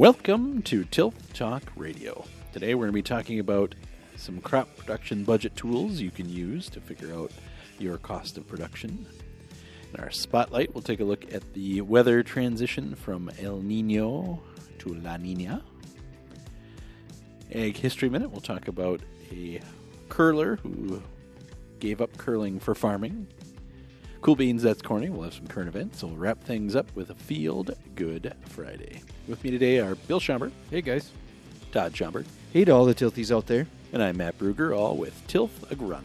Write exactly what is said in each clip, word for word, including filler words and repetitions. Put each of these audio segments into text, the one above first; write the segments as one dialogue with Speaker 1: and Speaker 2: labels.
Speaker 1: Welcome to Tilth Talk Radio. Today we're going to be talking about some crop production budget tools you can use to figure out your cost of production. In our spotlight, we'll take a look at the weather transition from El Nino to La Nina. Ag History Minute, we'll talk about a curler who gave up curling for farming. Cool Beans, That's Corny. We'll have some current events. So we'll wrap things up with a Field Good Friday. With me today are Bill Schomburg.
Speaker 2: Hey, guys.
Speaker 1: Todd Schomburg.
Speaker 3: Hey to all the Tilthies out there.
Speaker 1: And I'm Matt Bruger, all with Tilth Agronomy.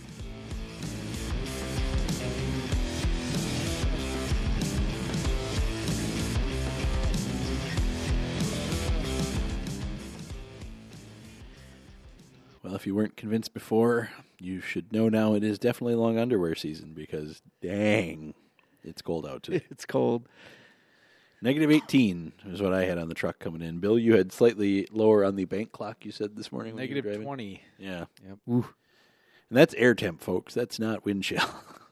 Speaker 1: Well, if you weren't convinced before, you should know now it is definitely long underwear season because, dang, it's cold out today.
Speaker 3: It's cold.
Speaker 1: Negative eighteen is what I had on the truck coming in. Bill, you had slightly lower on the bank clock, you said this morning. When
Speaker 2: Negative
Speaker 1: you were driving?
Speaker 2: twenty.
Speaker 1: Yeah.
Speaker 2: Yep.
Speaker 1: Ooh. And that's air temp, folks. That's not wind chill.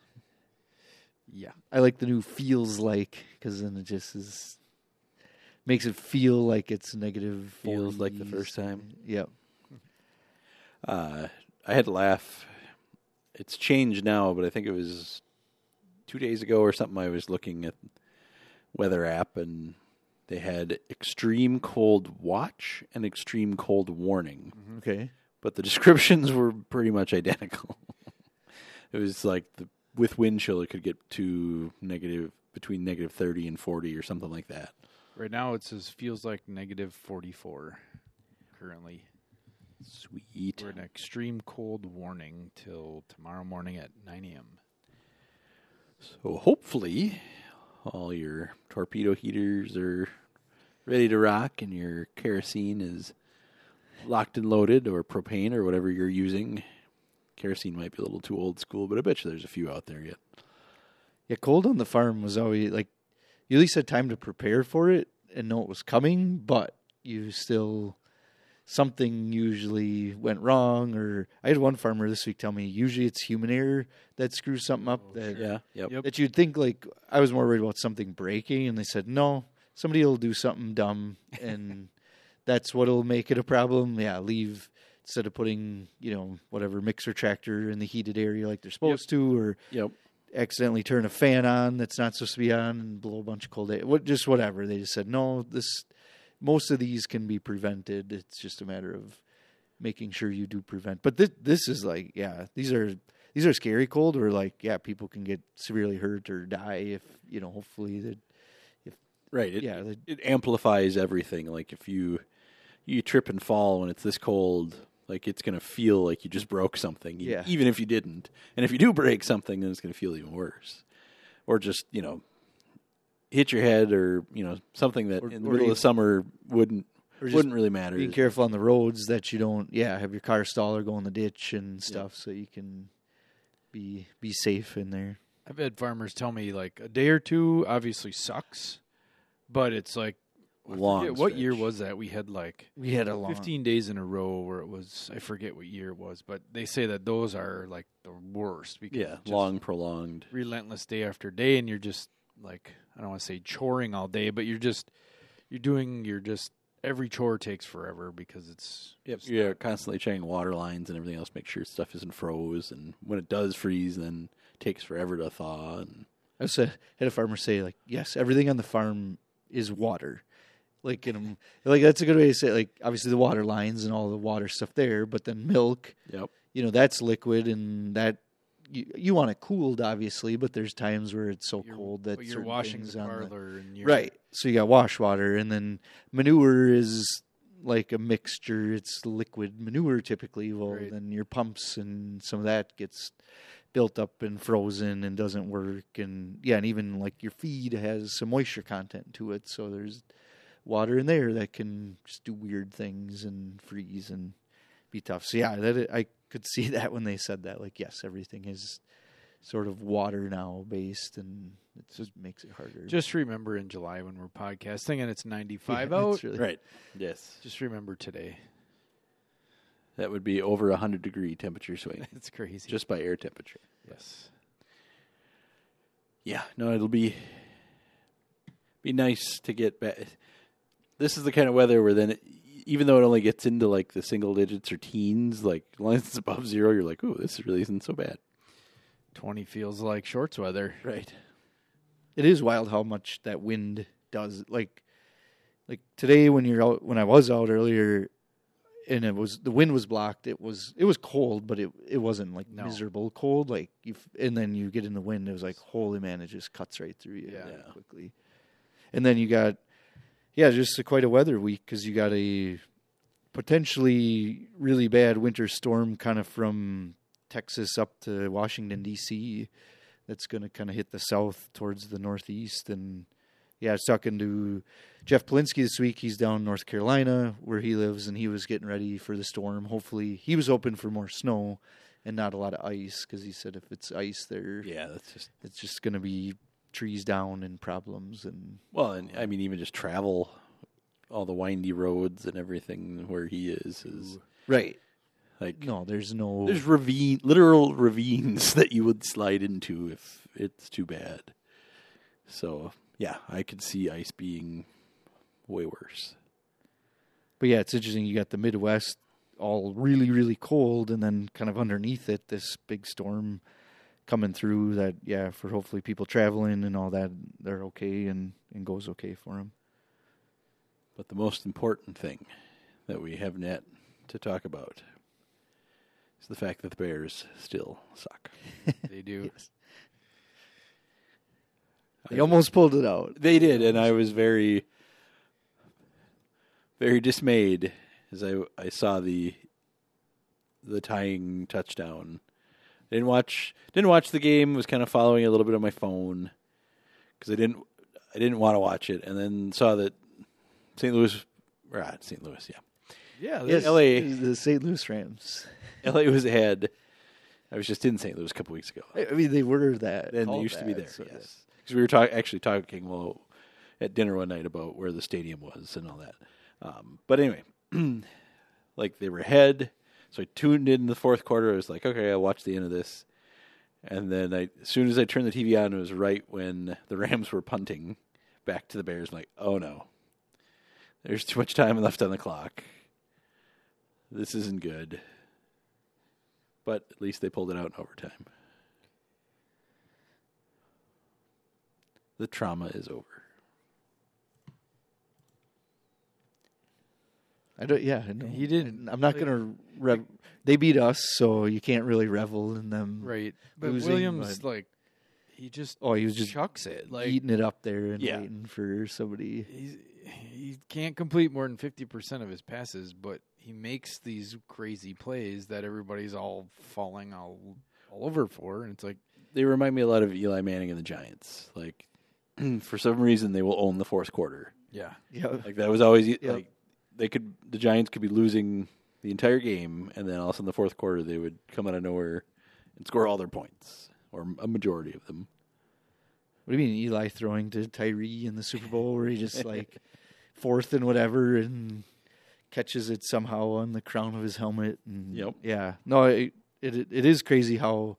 Speaker 3: Yeah. I like the new feels like because then it just is makes it feel like it's negative.
Speaker 1: Feels like the
Speaker 3: forties.
Speaker 1: first time.
Speaker 3: Yep.
Speaker 1: Uh, I had to laugh. It's changed now, but I think it was two days ago or something. I was looking at weather app, and they had extreme cold watch and extreme cold warning.
Speaker 3: Okay.
Speaker 1: But the descriptions were pretty much identical. It was like the, with wind chill, it could get to negative between negative thirty and forty or something like that.
Speaker 2: Right now it says feels like negative forty-four currently.
Speaker 1: Sweet.
Speaker 2: We're in extreme cold warning till tomorrow morning at nine a.m.
Speaker 1: So hopefully all your torpedo heaters are ready to rock and your kerosene is locked and loaded, or propane or whatever you're using. Kerosene might be a little too old school, but I bet you there's a few out there yet.
Speaker 3: Yeah, cold on the farm was always like you at least had time to prepare for it and know it was coming, but you still something usually went wrong. Or I had one farmer this week tell me usually it's human error that screws something up.
Speaker 2: Oh,
Speaker 3: that
Speaker 2: sure.
Speaker 1: Yeah, yep.
Speaker 2: Yep.
Speaker 3: that you'd think like I was more worried about something breaking, and they said no, somebody will do something dumb and that's what'll make it a problem. Yeah, leave instead of putting, you know, whatever mixer tractor in the heated area like they're supposed
Speaker 2: Yep.
Speaker 3: to, or
Speaker 1: Yep.
Speaker 3: accidentally turn a fan on that's not supposed to be on and blow a bunch of cold air. What, just whatever. They just said no. This most of these can be prevented. It's just a matter of making sure you do prevent. But this this is like yeah, these are these are scary cold, or like yeah, people can get severely hurt or die if you know. Hopefully that
Speaker 1: Right. It,
Speaker 3: Yeah,
Speaker 1: it,
Speaker 3: the-
Speaker 1: it amplifies everything. Like if you you trip and fall when it's this cold, like it's going to feel like you just broke something, e-
Speaker 3: Yeah.
Speaker 1: even if you didn't. And if you do break something, then it's going to feel even worse. Or just, you know, hit your head, or, you know, something that
Speaker 3: Or-
Speaker 1: in the
Speaker 3: or
Speaker 1: middle
Speaker 3: you-
Speaker 1: of summer wouldn't
Speaker 3: or just
Speaker 1: wouldn't really matter.
Speaker 3: being careful on the roads that you don't yeah have your car stall or go in the ditch and stuff, so you can be be safe in there.
Speaker 2: I've had farmers tell me like a day or two obviously sucks, but it's like I
Speaker 1: Long
Speaker 2: forget what year
Speaker 1: stretch.
Speaker 2: was that? We had like
Speaker 3: We had a long
Speaker 2: fifteen days in a row where it was, I forget what year it was, but they say that those are like the worst because
Speaker 1: Yeah,
Speaker 2: it's just
Speaker 1: long, prolonged.
Speaker 2: relentless day after day, and you're just like, I don't want to say choring all day, but you're just, you're doing, you're just, every chore takes forever because it's,
Speaker 1: Yep.
Speaker 2: just
Speaker 1: You're
Speaker 2: not-
Speaker 1: constantly checking water lines and everything else, make sure stuff isn't froze. And when it does freeze, then it takes forever to thaw. And
Speaker 3: I said, had a farmer say, like, yes, everything on the farm is water. Like, in, like that's a good way to say it. Like, obviously the water lines and all the water stuff there, but then milk,
Speaker 1: Yep.
Speaker 3: you know, that's liquid, and that you, you want it cooled, obviously, but there's times where it's so
Speaker 2: you're,
Speaker 3: cold that
Speaker 2: but you're
Speaker 3: certain
Speaker 2: washing
Speaker 3: things
Speaker 2: the
Speaker 3: on the-
Speaker 2: parlor and you're,
Speaker 3: right. So you got wash water, and then manure is like a mixture. It's liquid manure typically. Well,
Speaker 2: Right.
Speaker 3: then your pumps and some of that gets built up and frozen and doesn't work. And yeah, and even like your feed has some moisture content to it. So there's water in there that can just do weird things and freeze and be tough. So yeah, that I could see that when they said that. Like, yes, everything is sort of water now based, and it just makes it harder.
Speaker 2: Just remember in July when we're podcasting and it's ninety-five
Speaker 3: Yeah,
Speaker 2: out,
Speaker 3: it's really-
Speaker 1: Right. Yes.
Speaker 2: just remember today.
Speaker 1: That would be over a hundred degree temperature swing
Speaker 2: It's crazy.
Speaker 1: just by air temperature.
Speaker 2: yes.
Speaker 1: Yeah. No, it'll be be nice to get back. this is the kind of weather where then, it, even though it only gets into like the single digits or teens, like as long as it's above zero, you're like, "Ooh, this really isn't so bad."
Speaker 2: twenty feels like shorts weather.
Speaker 1: Right.
Speaker 3: It is wild how much that wind does. Like, like today when you're out, when I was out earlier, and it was the wind was blocked. It was it was cold, but it it wasn't like
Speaker 2: No.
Speaker 3: miserable cold. Like you, and then you get in the wind. It was like, holy man, it just cuts right through you
Speaker 2: Yeah.
Speaker 3: yeah. quickly. And then you got, yeah, just a, quite a weather week because you got a potentially really bad winter storm kind of from Texas up to Washington D C that's going to kind of hit the south towards the northeast. And yeah, I was talking to Jeff Polinsky this week. He's down in North Carolina where he lives, and he was getting ready for the storm. Hopefully, he was hoping for more snow and not a lot of ice because he said if it's ice there,
Speaker 1: Yeah, that's just
Speaker 3: it's just going to be trees down and problems. And
Speaker 1: well, and I mean, even just travel, all the windy roads and everything where he is is
Speaker 3: right,
Speaker 1: like
Speaker 3: no, there's no
Speaker 1: there's ravine, literal ravines that you would slide into if it's too bad. So yeah, I could see ice being way worse.
Speaker 3: But yeah, it's interesting. You got the Midwest all really, really cold, and then kind of underneath it, this big storm coming through that, yeah, for hopefully people traveling and all that, they're okay and, and goes okay for them.
Speaker 1: But the most important thing that we have yet to talk about is the fact that the Bears still suck.
Speaker 2: They do.
Speaker 3: Yes. They almost pulled it out.
Speaker 1: They did, and I was very, very dismayed as I I saw the the tying touchdown. I didn't watch didn't watch the game. Was kind of following a little bit on my phone because I didn't I didn't want to watch it, and then saw that Saint Louis, or uh, Saint Louis, yeah,
Speaker 2: Yeah,
Speaker 3: Yes,
Speaker 1: L A
Speaker 3: the Saint Louis Rams.
Speaker 1: L A was ahead. I was just in Saint Louis a couple weeks ago,
Speaker 3: I mean, they were that.
Speaker 1: and they
Speaker 3: called
Speaker 1: used to be
Speaker 3: that,
Speaker 1: there.
Speaker 3: so
Speaker 1: Yes, because we were talk- actually talking well at dinner one night about where the stadium was and all that. Um, but anyway, like they were ahead, so I tuned in the fourth quarter. I was like, okay, I'll watch the end of this, and then I, as soon as I turned the T V on, it was right when the Rams were punting back to the Bears. I'm like, oh no, there's too much time left on the clock. This isn't good. But at least they pulled it out in overtime. The trauma is over.
Speaker 3: I don't. Yeah, I know.
Speaker 2: He didn't-
Speaker 3: I'm not gonna. Rev- they beat us, so you can't really revel in them.
Speaker 2: Right. But
Speaker 3: Losing,
Speaker 2: Williams,
Speaker 3: but-
Speaker 2: like, he just
Speaker 3: Oh, he was just
Speaker 2: chucks it. Like,
Speaker 3: eating it up there and
Speaker 1: Yeah.
Speaker 3: waiting for somebody.
Speaker 2: he's, he can't complete more than fifty percent of his passes, but he makes these crazy plays that everybody's all falling all, all over for. And it's like,
Speaker 1: They remind me a lot of Eli Manning and the Giants. Like, for some reason, they will own the fourth quarter.
Speaker 2: yeah.
Speaker 3: Yeah,
Speaker 1: Like that was always
Speaker 3: Yep.
Speaker 1: like they could. The Giants could be losing the entire game, and then all of a sudden, the fourth quarter, they would come out of nowhere and score all their points, or a majority of them.
Speaker 3: what do you mean Eli throwing to Tyree in the Super Bowl where he just like fourth and whatever and catches it somehow on the crown of his helmet? And
Speaker 1: Yep.
Speaker 3: yeah, no, it, it it is crazy how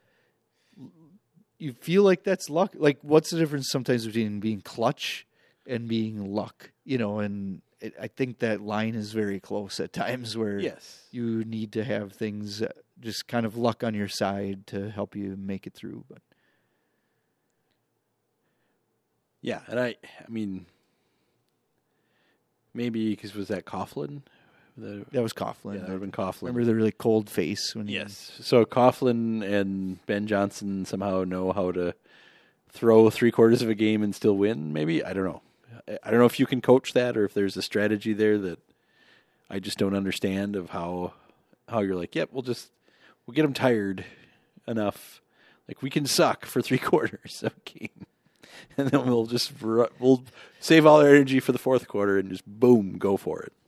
Speaker 3: you feel like that's luck. Like, what's the difference sometimes between being clutch and being luck? You know, and it, I think that line is very close at times where
Speaker 1: Yes.
Speaker 3: you need to have things uh, just kind of luck on your side to help you make it through. But
Speaker 1: Yeah, and I, I mean, maybe because was that Coughlin? The,
Speaker 3: that was
Speaker 1: yeah,
Speaker 3: Coughlin.
Speaker 1: that would have been Coughlin.
Speaker 3: Remember the really cold face when he-
Speaker 1: Yes. So Coughlin and Ben Johnson somehow know how to throw three quarters of a game and still win. Maybe I don't know. I I don't know if you can coach that or if there's a strategy there that I just don't understand of how how you're like, yep, we'll just we'll get them tired enough, like we can suck for three quarters of a game, and then we'll just ru- we'll save all our energy for the fourth quarter and just boom, go for it.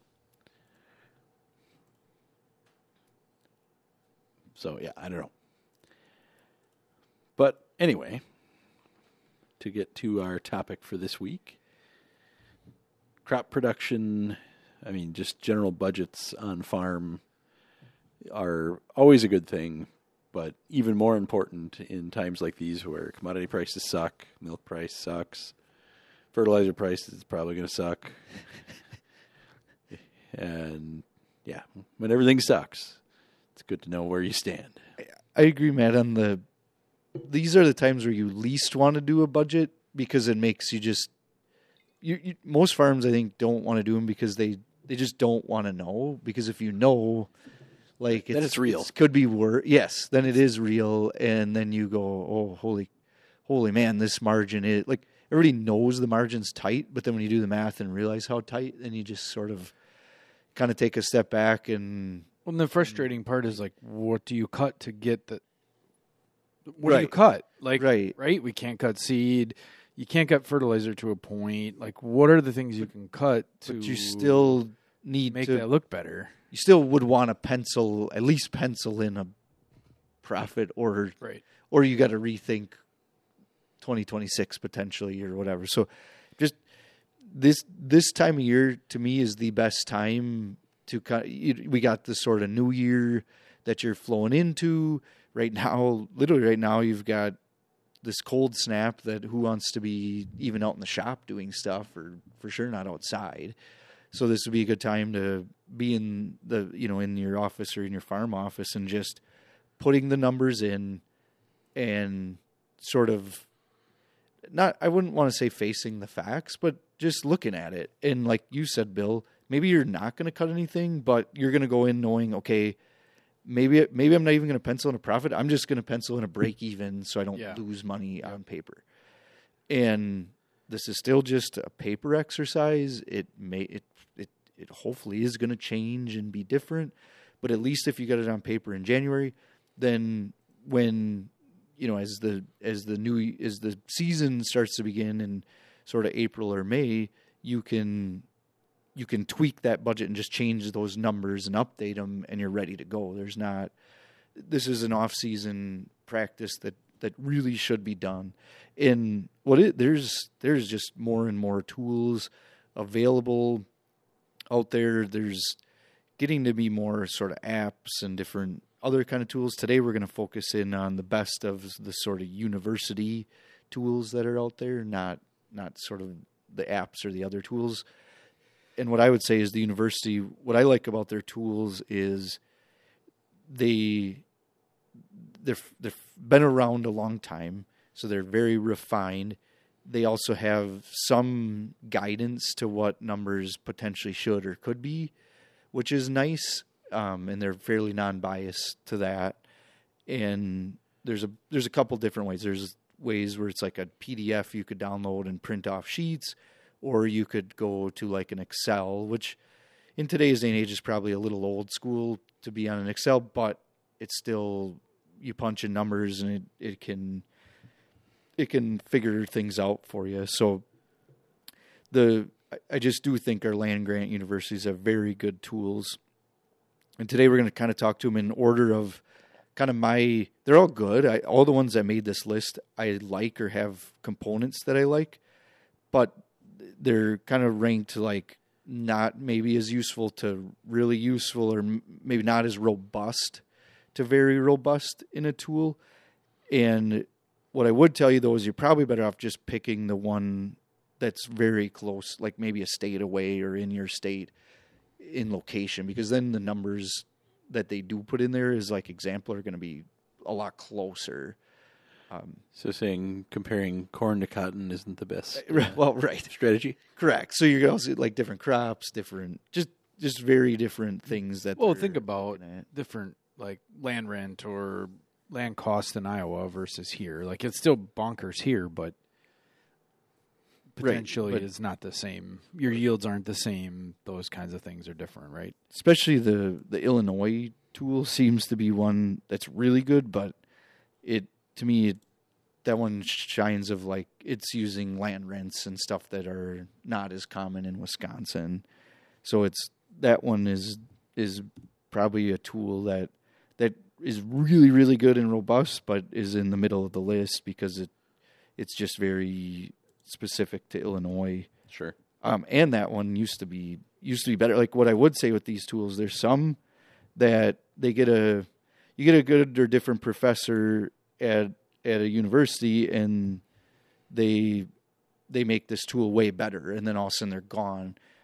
Speaker 1: So, yeah, I don't know. But anyway, to get to our topic for this week, crop production, I mean, just general budgets on farm are always a good thing, but even more important in times like these where commodity prices suck, milk price sucks, fertilizer prices is probably going to suck. And yeah, when everything sucks, it's good to know where you stand.
Speaker 3: I agree, Matt, on the these are the times where you least want to do a budget because it makes you just you, you most farms I think don't want to do them because they they just don't want to know, because if you know, like it's,
Speaker 1: then it's real.
Speaker 3: It could be worse. Yes, then it is real, and then you go, oh, holy, holy man, this margin is like everybody knows the margin's tight, but then when you do the math and realize how tight, then you just sort of kind of take a step back and.
Speaker 2: Well, and the frustrating part is like, what do you cut to get the? What do you
Speaker 3: Right.
Speaker 2: cut? Like,
Speaker 3: Right.
Speaker 2: right? We can't cut seed. You can't cut fertilizer to a point. Like, what are the things you can cut to?
Speaker 3: But you still need
Speaker 2: make
Speaker 3: to.
Speaker 2: that look better.
Speaker 3: You still would want to pencil at least pencil in a profit, or
Speaker 2: Right.
Speaker 3: or you got to rethink twenty twenty-six potentially or whatever. So just this this time of year to me is the best time to kind of, we got this sort of new year that you're flowing into right now. Literally right now you've got this cold snap that who wants to be even out in the shop doing stuff, or for sure not outside. So this would be a good time to be in the, you know, in your office or in your farm office and just putting the numbers in and sort of not, I wouldn't want to say facing the facts, but just looking at it. And like you said, Bill, maybe you're not going to cut anything, but you're going to go in knowing, okay, maybe, maybe I'm not even going to pencil in a profit. I'm just going to pencil in a break even so I don't
Speaker 2: Yeah.
Speaker 3: lose money on paper. And this is still just a paper exercise. It may, it, it, it hopefully is going to change and be different, but at least if you got it on paper in January, then when, you know, as the, as the new, as the season starts to begin in sort of April or May, you can, you can tweak that budget and just change those numbers and update them, and you're ready to go. There's not, this is an off-season practice that, that really should be done. And what it, there's, there's just more and more tools available out there. There's getting to be more sort of apps and different other kind of tools. Today we're going to focus in on the best of the sort of university tools that are out there, not, not sort of the apps or the other tools. And what I would say is the university, what I like about their tools is they, they've, they've been around a long time, so they're very refined. They also have some guidance to what numbers potentially should or could be, which is nice. Um, and they're fairly non-biased to that. And there's a, there's a couple different ways. There's ways where it's like a P D F you could download and print off sheets, or you could go to like an Excel, which in today's day and age is probably a little old school to be on an Excel, but it's still, you punch in numbers and it, it can, it can figure things out for you. So the, I just do think our land grant universities have very good tools. And today we're going to kind of talk to them in order of kind of my, they're all good. I, all the ones that made this list I like or have components that I like, but they're kind of ranked like not maybe as useful to really useful, or m- maybe not as robust to very robust in a tool. And what I would tell you though is you're probably better off just picking the one that's very close, like maybe a state away or in your state in location, because then the numbers that they do put in there is like example are going to be a lot closer. Um,
Speaker 1: So saying comparing corn to cotton isn't the best uh,
Speaker 3: well, right.
Speaker 1: strategy.
Speaker 3: Correct. So you're going to see like different crops, different, just, just very different things that.
Speaker 2: Well,
Speaker 3: they're
Speaker 2: think about
Speaker 3: looking at.
Speaker 2: different like land rent or land cost in Iowa versus here. Like it's still bonkers here, but potentially
Speaker 3: but-
Speaker 2: it's not the same. Your yields aren't the same. Those kinds of things are different, right?
Speaker 3: Especially the, the Illinois tool seems to be one that's really good, but it, to me, it, that one shines of like it's using land rents and stuff that are not as common in Wisconsin. So it's, that one is, is probably a tool that, that is really, really good and robust, but is in the middle of the list because it, it's just very specific to Illinois.
Speaker 1: Sure.
Speaker 3: Um, and that one used to be used to be better. Like what I would say with these tools, there's some that they get a you get a good or different professor at at a university, and they they make this tool way better, and then all of a sudden they're gone.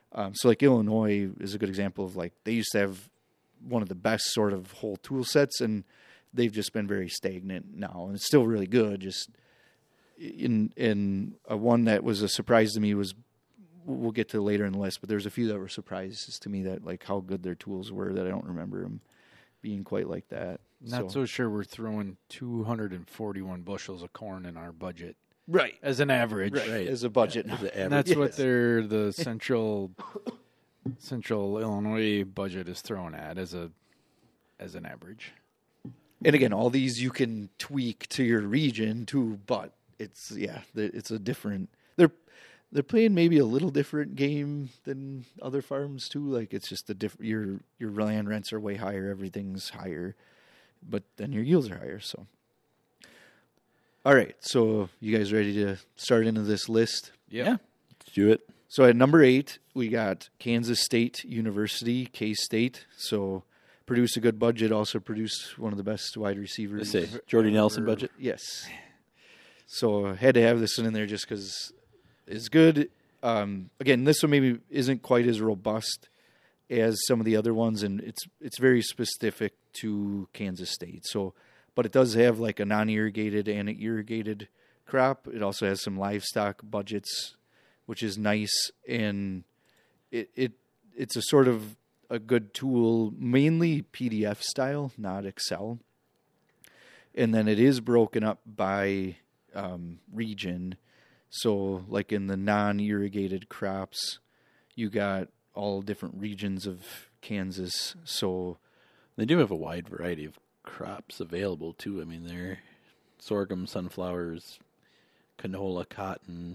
Speaker 3: Um, so like Illinois is a good example of like they used to have one of the best sort of whole tool sets, and they've just been very stagnant now, and it's still really good. Just in in uh, one that was a surprise to me was we'll get to later in the list, but there's a few that were surprises to me that like how good their tools were that I don't remember them being quite like that.
Speaker 2: Not so, so sure we're throwing two hundred forty-one bushels of corn in our budget.
Speaker 3: Right.
Speaker 2: As an average.
Speaker 3: Right.
Speaker 1: Right.
Speaker 3: As a budget.
Speaker 1: Yeah, as an
Speaker 2: And
Speaker 1: average.
Speaker 2: that's
Speaker 3: Yes.
Speaker 2: what their the central central Illinois budget is thrown at as a as an average.
Speaker 3: And again, all these you can tweak to your region too, but it's yeah, the- it's a different. They're they're playing maybe a little different game than other farms too. Like it's just a different. Your your land rents are way higher, everything's higher, but then your yields are higher. So, all right, so you guys ready to start into this list?
Speaker 2: Yep.
Speaker 1: Yeah. Let's do it.
Speaker 3: So at number eight, we got Kansas State University, K-State. So produce a good budget, also produce one of the best wide receivers.
Speaker 1: Let's say Jordy Nelson budget.
Speaker 3: Yes. So I had to have this one in there just because it's good. Um, again, this one maybe isn't quite as robust as some of the other ones, and it's it's very specific to Kansas State. So, but it does have like a non-irrigated and an irrigated crop. It also has some livestock budgets, which is nice, and it it it's a sort of a good tool, mainly P D F style, not Excel. And then it is broken up by um, region. So, like in the non-irrigated crops, you got all different regions of Kansas. So,
Speaker 1: They do have a wide variety of crops available too. I mean, they're sorghum, sunflowers, canola, cotton.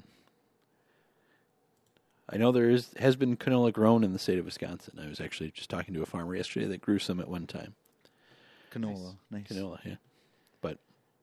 Speaker 1: I know there is has been canola grown in the state of Wisconsin. I was actually just talking to a farmer yesterday that grew some at one time.
Speaker 3: canola, nice.
Speaker 1: Canola, yeah. But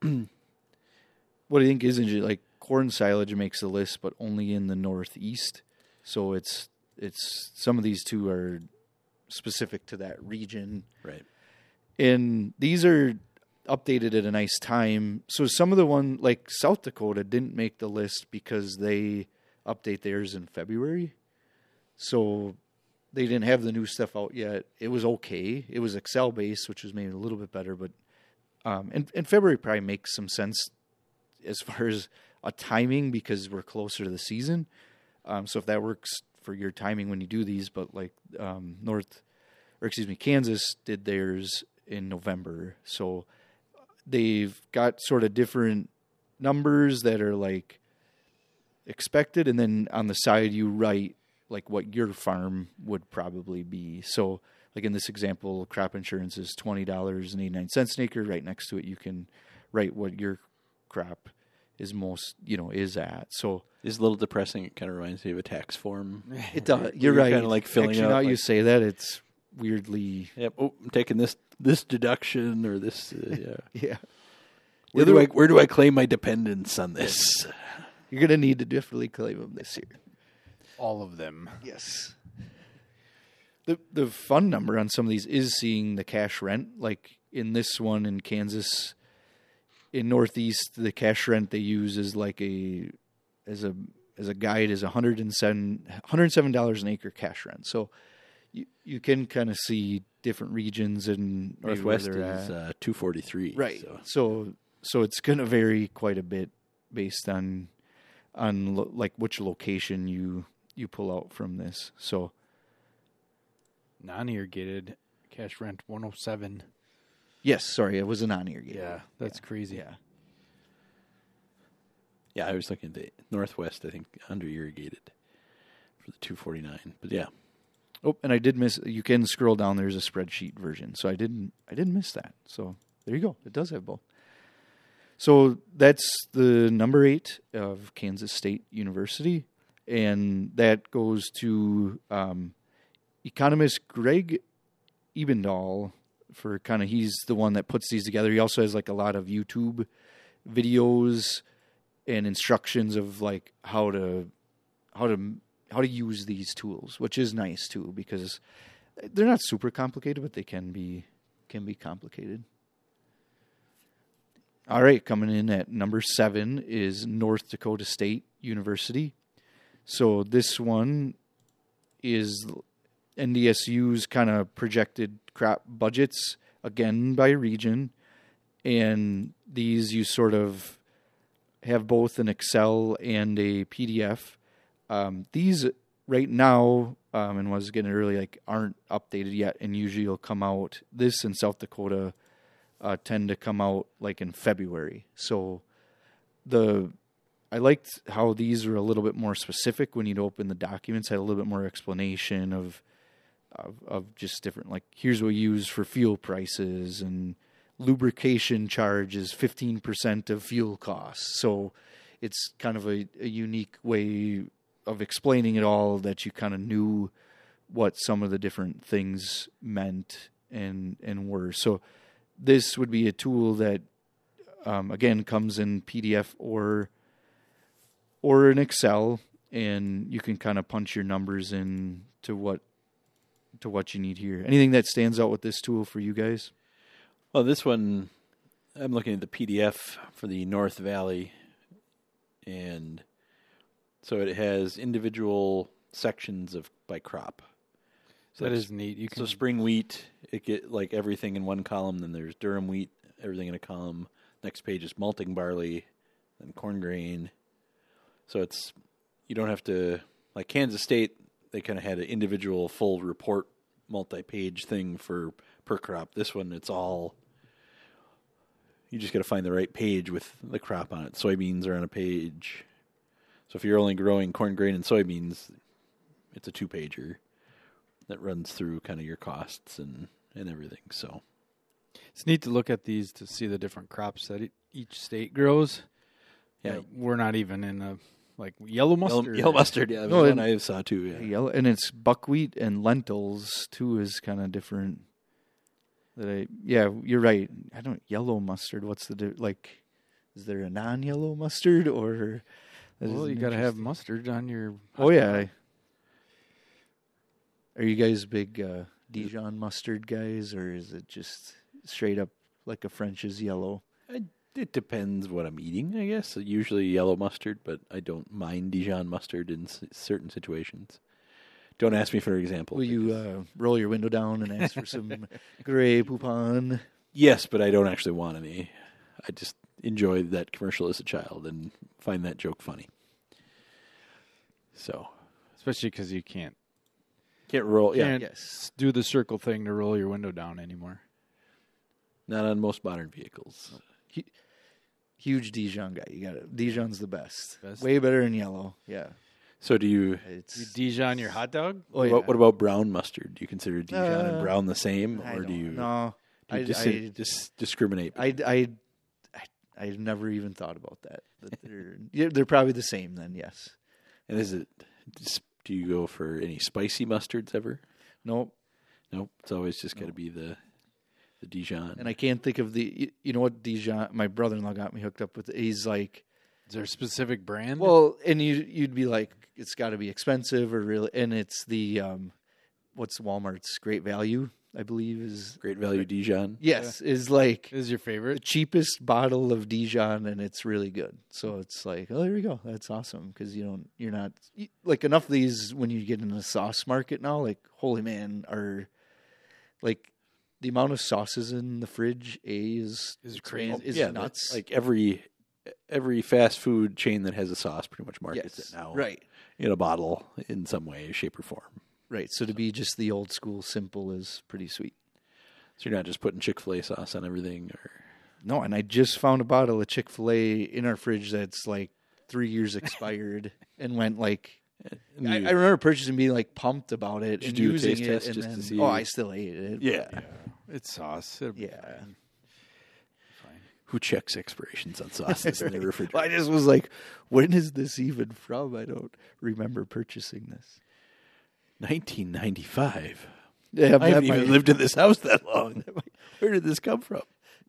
Speaker 3: What I think is interesting, like corn silage makes the list, but only in the Northeast. So it's it's some of these two are specific to that region.
Speaker 1: right.
Speaker 3: And these are updated at a nice time. So some of the one, like South Dakota, didn't make the list because they update theirs in February. So they didn't have the new stuff out yet. It was okay. It was Excel based, which was maybe a little bit better. But um, and, and February probably makes some sense as far as a timing because we're closer to the season. Um, so if that works for your timing when you do these, but like um, North, or excuse me, Kansas did theirs in November. So they've got sort of different numbers that are like expected, and then on the side you write like what your farm would probably be. So like in this example, crop insurance is twenty dollars and eighty-nine cents an acre. Right next to it you can write what your crop is most, you know, is at. So
Speaker 1: It's a little depressing. It kind of reminds me of a tax form.
Speaker 3: it does.
Speaker 1: Where
Speaker 3: You're
Speaker 1: you're
Speaker 3: right.
Speaker 1: kinda like filling
Speaker 3: Actually,
Speaker 1: out,
Speaker 3: now
Speaker 1: like-
Speaker 3: you say that, it's weirdly,
Speaker 1: Yep. Oh, I'm taking this this deduction or this. Uh, yeah.
Speaker 3: yeah.
Speaker 1: Where do I where do I claim my dependence on this?
Speaker 3: You're gonna need to definitely claim them this year.
Speaker 2: All of them.
Speaker 3: Yes. The the fun number on some of these is seeing the cash rent. Like in this one in Kansas, in Northeast, the cash rent they use is like a as a as a guide is one hundred seven one hundred seven dollars an acre cash rent. So you you can kind of see different regions and maybe where
Speaker 1: Northwest
Speaker 3: they're
Speaker 1: is
Speaker 3: at.
Speaker 1: uh, two forty three.
Speaker 3: Right.
Speaker 1: So.
Speaker 3: So so it's going to vary quite a bit based on on lo- like which location you you pull out from this. So
Speaker 2: Non-irrigated cash rent one oh seven.
Speaker 3: yes, sorry, it was a non-irrigated.
Speaker 2: Yeah, that's crazy.
Speaker 3: Yeah.
Speaker 1: Yeah, I was looking at the Northwest. I think under irrigated for the two forty nine. But yeah,
Speaker 3: Oh, and I did miss. You can scroll down. There's a spreadsheet version, so I didn't. I didn't miss that. So there you go. It does have both. So that's the number eight of Kansas State University, and that goes to um, economist Greg Ebendahl for kind of. He's the one that puts these together. He also has like a lot of YouTube videos and instructions of like how to how to how to use these tools, which is nice too because they're not super complicated, but they can be can be complicated. All right, coming in at number seven is North Dakota State University. So this one is N D S U's kind of projected crop budgets, again, by region. And these you sort of have both an Excel and a P D F. Um, these right now, um, and was getting early, like aren't updated yet, and usually will come out. This in South Dakota uh, tend to come out like in February. So the I liked how these are a little bit more specific when you'd open the documents. Had a little bit more explanation of of, of just different, like here's what we use for fuel prices, and lubrication charge is fifteen percent of fuel costs. So it's kind of a, a unique way of explaining it all, that you kind of knew what some of the different things meant and and were. So this would be a tool that, um, again, comes in P D F or or in Excel, and you can kind of punch your numbers in to what to what you need here. Anything that stands out with this tool for you guys?
Speaker 1: Well, this one, I'm looking at the P D F for the North Valley, and so it has individual sections of by crop. So
Speaker 2: That
Speaker 1: that's-
Speaker 2: is neat. You
Speaker 1: So
Speaker 2: can
Speaker 1: spring wheat, it get like everything in one column. Then there's durum wheat, everything in a column. Next page is malting barley, then corn grain. So it's you don't have to, like Kansas State, they kind of had an individual full report, multi-page thing for per crop. This one, it's all. You just got to find the right page with the crop on it. Soybeans are on a page. So if you're only growing corn grain and soybeans, it's a two-pager that runs through kind of your costs and, and everything. So
Speaker 2: It's neat to look at these to see the different crops that e- each state grows.
Speaker 1: yeah,
Speaker 2: That we're not even in a like yellow mustard.
Speaker 1: yellow, yellow mustard. Yeah, that
Speaker 3: No,
Speaker 1: was
Speaker 3: and-
Speaker 1: one I saw too. Yeah,
Speaker 3: Yellow, and it's buckwheat and lentils too is kind of different. That I yeah, you're right. I don't yellow mustard. What's the di- like? Is there a non-yellow mustard or? that
Speaker 2: Well,
Speaker 3: is
Speaker 2: you
Speaker 3: an
Speaker 2: got to have
Speaker 3: interesting-
Speaker 2: mustard on your.
Speaker 3: Oh yeah. Are you guys big uh, Dijon mustard guys, or is it just straight up like a French's yellow?
Speaker 1: it depends what I'm eating. I guess usually yellow mustard, but I don't mind Dijon mustard in s- certain situations. Don't ask me for an example.
Speaker 3: Will you
Speaker 1: because-
Speaker 3: uh, roll your window down and ask for some Grey Poupon?
Speaker 1: Yes, but I don't actually want any. I just enjoyed that commercial as a child and find that joke funny. So
Speaker 2: Especially because you can't
Speaker 1: can't roll. Yeah,
Speaker 2: Can't-
Speaker 3: Yes.
Speaker 2: do the circle thing to roll your window down anymore.
Speaker 1: not on most modern vehicles.
Speaker 3: Huge Dijon guy. You got it. Dijon's the best.
Speaker 2: Best.
Speaker 3: Way better than yellow. Yeah.
Speaker 1: So do you?
Speaker 3: It's
Speaker 2: You Dijon your hot dog?
Speaker 3: oh, yeah.
Speaker 1: What, what about brown mustard? Do you consider Dijon
Speaker 3: Uh,
Speaker 1: and brown the same,
Speaker 3: I
Speaker 1: or do
Speaker 3: don't-
Speaker 1: you?
Speaker 3: No.
Speaker 1: do you
Speaker 3: I,
Speaker 1: dis-
Speaker 3: I,
Speaker 1: dis- discriminate?
Speaker 3: I, I, I, I've never even thought about that. That they're, yeah, they're probably the same then, yes.
Speaker 1: and is it? dis- Do you go for any spicy mustards ever?
Speaker 3: Nope.
Speaker 1: Nope. It's always just got to be the the Dijon.
Speaker 3: And I can't think of the, you, you know what Dijon, my brother-in-law got me hooked up with. He's like,
Speaker 2: Is there a specific brand?
Speaker 3: well, and you, you'd be like, it's got to be expensive or really, and it's the, um, what's Walmart's Great Value, I believe is,
Speaker 1: Great Value Dijon.
Speaker 3: yes, is like
Speaker 2: is your
Speaker 3: the
Speaker 2: favorite?
Speaker 3: cheapest bottle of Dijon, and it's really good. So it's like, oh, there we go. That's awesome because you don't, you're not you- like enough of these when you get in the sauce market now. Like, holy man, are like the amount of sauces in the fridge. A is
Speaker 2: Is
Speaker 3: it's
Speaker 2: crazy.
Speaker 3: man- Is
Speaker 1: yeah,
Speaker 3: nuts.
Speaker 1: that- Like every every fast food chain that has a sauce pretty much markets
Speaker 3: yes,
Speaker 1: it now
Speaker 3: right,
Speaker 1: in a bottle in some way, shape, or form.
Speaker 3: right. So to be just the old school simple is pretty sweet.
Speaker 1: So you're not just putting Chick-fil-A sauce on everything, or
Speaker 3: No, and I just found a bottle of Chick-fil-A in our fridge that's like three years expired and went like.
Speaker 1: and
Speaker 3: I,
Speaker 1: you-
Speaker 3: I remember purchasing and being like pumped about it
Speaker 1: Did
Speaker 3: and
Speaker 1: you do a
Speaker 3: using
Speaker 1: taste
Speaker 3: it,
Speaker 1: test
Speaker 3: and
Speaker 1: just to
Speaker 3: then,
Speaker 1: see-
Speaker 3: oh, I still ate it.
Speaker 1: yeah.
Speaker 2: It's sauce. It'll be
Speaker 3: Yeah.
Speaker 2: fine. Fine.
Speaker 1: Who checks expirations on sauces in their refrigerator?
Speaker 3: Well, I just was like, when is this even from? I don't remember purchasing this.
Speaker 1: nineteen ninety-five.
Speaker 3: Yeah,
Speaker 1: I
Speaker 3: that
Speaker 1: haven't
Speaker 3: might-
Speaker 1: even lived in this house that long. Where did this come from?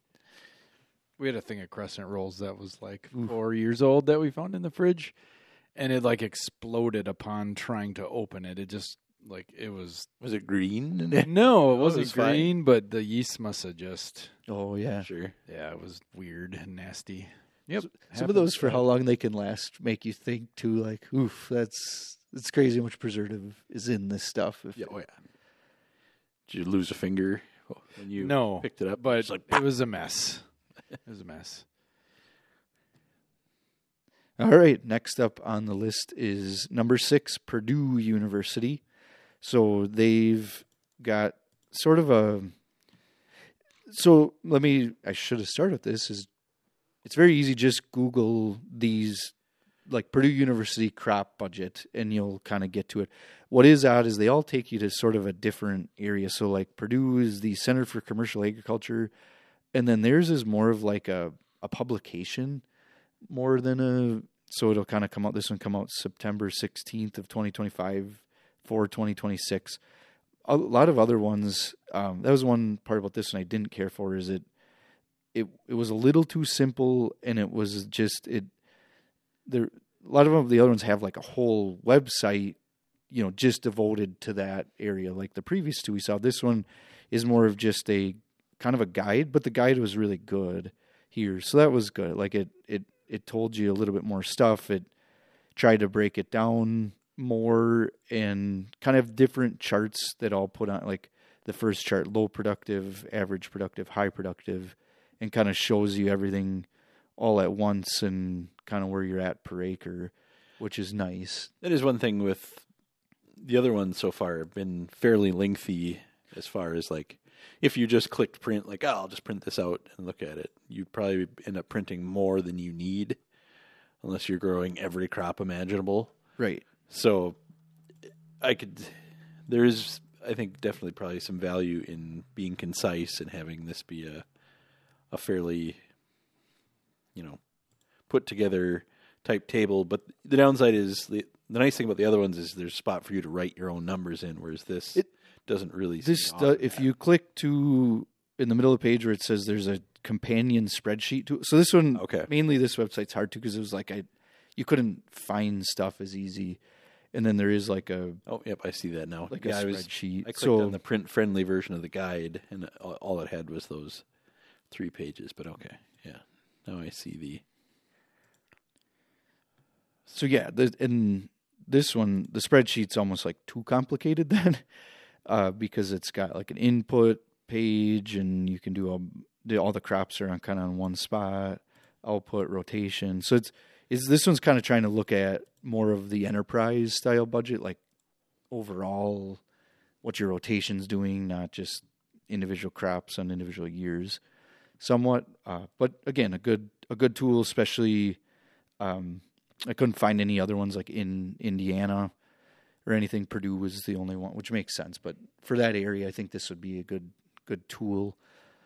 Speaker 2: We had a thing of crescent rolls that was like four years old that we found in the fridge, and it like exploded upon trying to open it. It just like it was
Speaker 1: Was it green?
Speaker 2: no, it
Speaker 1: it
Speaker 2: wasn't
Speaker 1: was fine.
Speaker 2: green, but the yeast must have just
Speaker 3: Oh, yeah.
Speaker 1: Sure.
Speaker 2: yeah, it was weird and nasty. Yep,
Speaker 3: Some of those for how long they can last make you think, too, like, oof, that's it's crazy how much preservative is in this stuff. If
Speaker 1: Yeah, oh yeah. Did you lose a finger when you
Speaker 2: no,
Speaker 1: picked it up?
Speaker 2: but
Speaker 1: It's like,
Speaker 2: it was a mess. It was a mess.
Speaker 3: All right, next up on the list is number six, Purdue University. So they've got sort of a. So let me. I should have started with this. Is it's very easy. Just Google these, like Purdue University crop budget, and you'll kind of get to it. What is odd is they all take you to sort of a different area. So like Purdue is the Center for Commercial Agriculture, and then theirs is more of like a a publication. More than a, so it'll kind of come out, this one come out September sixteenth of twenty twenty-five for twenty twenty-six. A lot of other ones, um, that was one part about this one I didn't care for, is it, it, it was a little too simple, and it was just, it, there, a lot of them, the other ones have like a whole website, you know, just devoted to that area. Like the previous two we saw, this one is more of just a kind of a guide, but the guide was really good here. So that was good. Like it, it, It told you a little bit more stuff. It tried to break it down more and kind of different charts that all put on, like the first chart, low productive, average productive, high productive, and kind of shows you everything all at once and kind of where you're at per acre, which is nice.
Speaker 1: that is one thing with the other ones so far have been fairly lengthy as far as like, if you just clicked print, like, oh, I'll just print this out and look at it, you'd probably end up printing more than you need unless you're growing every crop imaginable.
Speaker 3: Right.
Speaker 1: So I could, there is, I think, definitely probably some value in being concise and having this be a, a fairly, you know, put together type table. But the downside is, the, the nice thing about the other ones is there's a spot for you to write your own numbers in, whereas this
Speaker 3: It,
Speaker 1: doesn't really.
Speaker 3: This,
Speaker 1: seem
Speaker 3: uh,
Speaker 1: often
Speaker 3: if
Speaker 1: that.
Speaker 3: you click to in the middle of the page where it says there's a companion spreadsheet to, so this one,
Speaker 1: Okay.
Speaker 3: mainly this website's hard to because it was like I, you couldn't find stuff as easy, and then there is like a
Speaker 1: Oh, yep, I see that now.
Speaker 3: like
Speaker 1: yeah,
Speaker 3: a
Speaker 1: I was.
Speaker 3: spreadsheet.
Speaker 1: I clicked
Speaker 3: so
Speaker 1: on the print-friendly version of the guide, and all, all it had was those three pages. But okay, yeah, now I see the.
Speaker 3: so yeah, the, and this one the spreadsheet's almost like too complicated then, uh, because it's got like an input page and you can do all the, all the crops are on kind of on one spot, output, rotation. So it's is this one's kind of trying to look at more of the enterprise style budget, like overall what your rotation's doing, not just individual crops on individual years. Somewhat, uh, but again, a good a good tool, especially. Um, I couldn't find any other ones like in Indiana or anything. Purdue was the only one, which makes sense. But for that area, I think this would be a good good tool.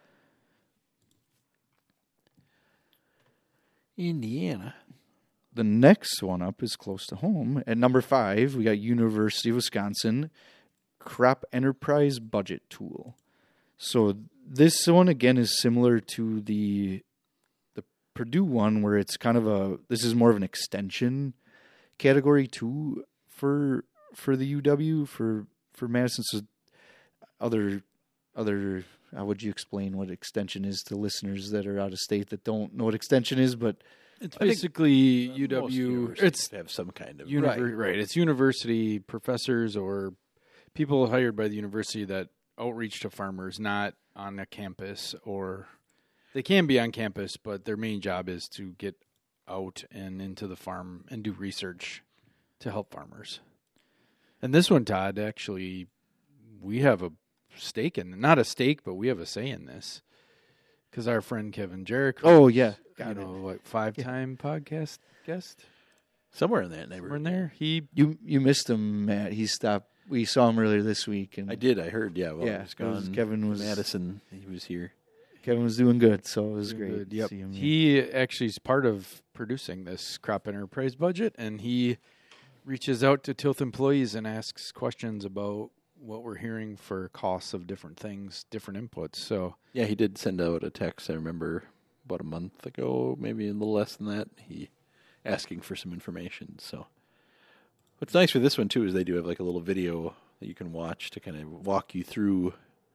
Speaker 1: Indiana.
Speaker 3: The next one up is close to home. At number five, we got University of Wisconsin Crop Enterprise Budget Tool. So this one, again, is similar to the the Purdue one, where it's kind of a, this is more of an extension category two for for the U W, for, for Madison. So other, other how would you explain what extension is to listeners that are out of state that don't know what extension is, but
Speaker 2: It's
Speaker 1: I think
Speaker 2: basically
Speaker 1: Most
Speaker 2: U W.
Speaker 1: universities
Speaker 2: It's
Speaker 1: have some kind of
Speaker 2: univer- right. It's university professors or people hired by the university that outreach to farmers, not on a campus, or they can be on campus, but their main job is to get out and into the farm and do research to help farmers. And this one, Todd, actually, we have a stake in, not a stake, but we have a say in this. Because our friend Kevin Jarek,
Speaker 3: oh yeah,
Speaker 2: you
Speaker 3: got
Speaker 2: know,
Speaker 3: it.
Speaker 2: like five-time podcast guest,
Speaker 1: somewhere in that
Speaker 2: we're
Speaker 1: neighborhood.
Speaker 2: in there. He
Speaker 3: You you missed him, Matt. He stopped. We saw him earlier this week, and
Speaker 1: I did. I heard. Yeah. Well,
Speaker 3: Yeah,
Speaker 1: he was
Speaker 3: it was-
Speaker 1: gone.
Speaker 3: Kevin was-
Speaker 1: Madison. He was here.
Speaker 3: Kevin was doing good, so it was
Speaker 2: Doing
Speaker 3: great.
Speaker 2: good,
Speaker 3: to
Speaker 2: Yep.
Speaker 3: see him.
Speaker 2: He actually is part of producing this crop enterprise budget, and he reaches out to Tilth employees and asks questions about what we're hearing for costs of different things, different inputs. So
Speaker 1: Yeah, he did send out a text. I remember about a month ago, maybe a little less than that. He asking for some information. So what's nice with this one too is they do have like a little video that you can watch to kind of walk you through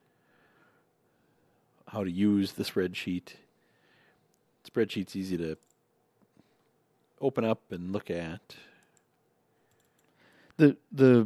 Speaker 1: how to use the spreadsheet. Spreadsheet's easy to open up and look at.
Speaker 3: the the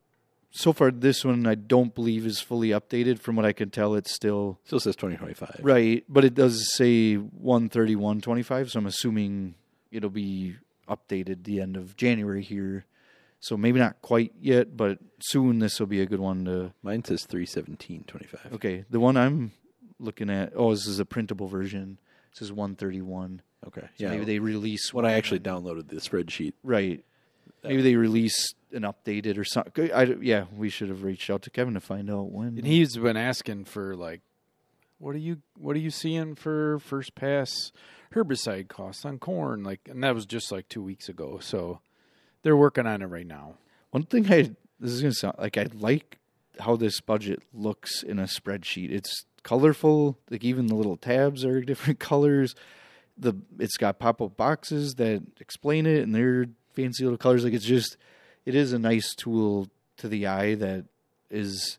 Speaker 3: so far this one I don't believe is fully updated. From what I can tell, it's still
Speaker 1: Still says twenty twenty-five.
Speaker 3: right, but it does say one thirty-one twenty-five. So I'm assuming it'll be updated the end of January here. So maybe not quite yet, but soon this will be a good one to.
Speaker 1: Mine says three seventeen twenty-five.
Speaker 3: Okay, the one I'm looking at. Oh, this is a printable version. It says one thirty-one.
Speaker 1: Okay.
Speaker 3: So
Speaker 1: Yeah.
Speaker 3: maybe they release
Speaker 1: when I actually downloaded the spreadsheet.
Speaker 3: right. Maybe they release an updated or something. I, yeah, we should have reached out to Kevin to find out when.
Speaker 2: And he's been asking for like, what are you what are you seeing for first pass herbicide costs on corn? Like, and that was just like two weeks ago. So they're working on it right now.
Speaker 3: One thing I this is gonna sound like I like how this budget looks in a spreadsheet. It's colorful. Like even the little tabs are different colors. The it's got pop up boxes that explain it, and they're fancy little colors. Like it's just it is a nice tool to the eye that is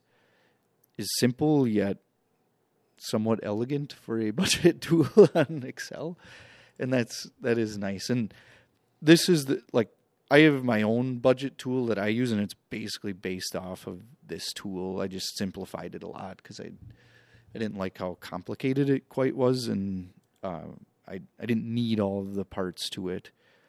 Speaker 3: is simple yet somewhat elegant for a budget tool on Excel, and that's that is nice. And this is the like. I have my own budget tool that I use, and it's basically based off of this tool. I just simplified it a lot because I, I didn't like how complicated it quite was, and uh, I I didn't need all of the parts to it.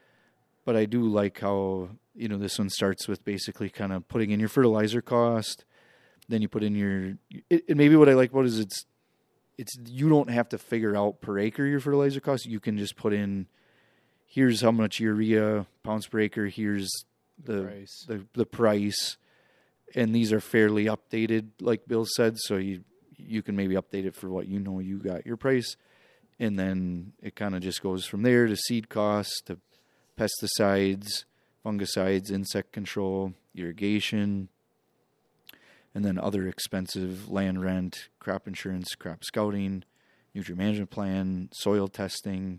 Speaker 3: But I do like how, you know, this one starts with basically kind of putting in your fertilizer cost, then you put in your. It, and maybe what I like about it is it's, it's you don't have to figure out per acre your fertilizer cost. You can just put in. Here's how much urea pounds per acre. Here's the
Speaker 2: Price.
Speaker 3: the the price, and these are fairly updated, like Bill said. So you you can maybe update it for what you know you got your price, and then it kind of just goes from there to seed costs, to pesticides, fungicides, insect control, irrigation, and then other expensive land rent, crop insurance, crop scouting, nutrient management plan, soil testing.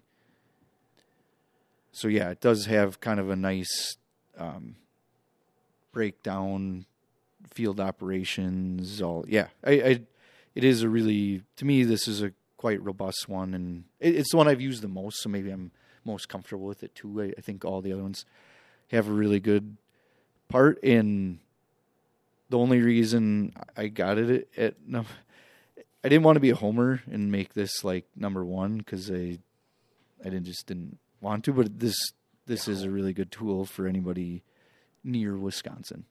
Speaker 3: So yeah, it does have kind of a nice um, breakdown, field operations. All yeah, I, I, it is a really to me this is a quite robust one, and it, it's the one I've used the most. So maybe I'm most comfortable with it too. I, I think all the other ones have a really good part. And the only reason I got it at, at no, I didn't want to be a homer and make this like number one because I, I didn't just didn't. want to, but this this is a really good tool for anybody near Wisconsin.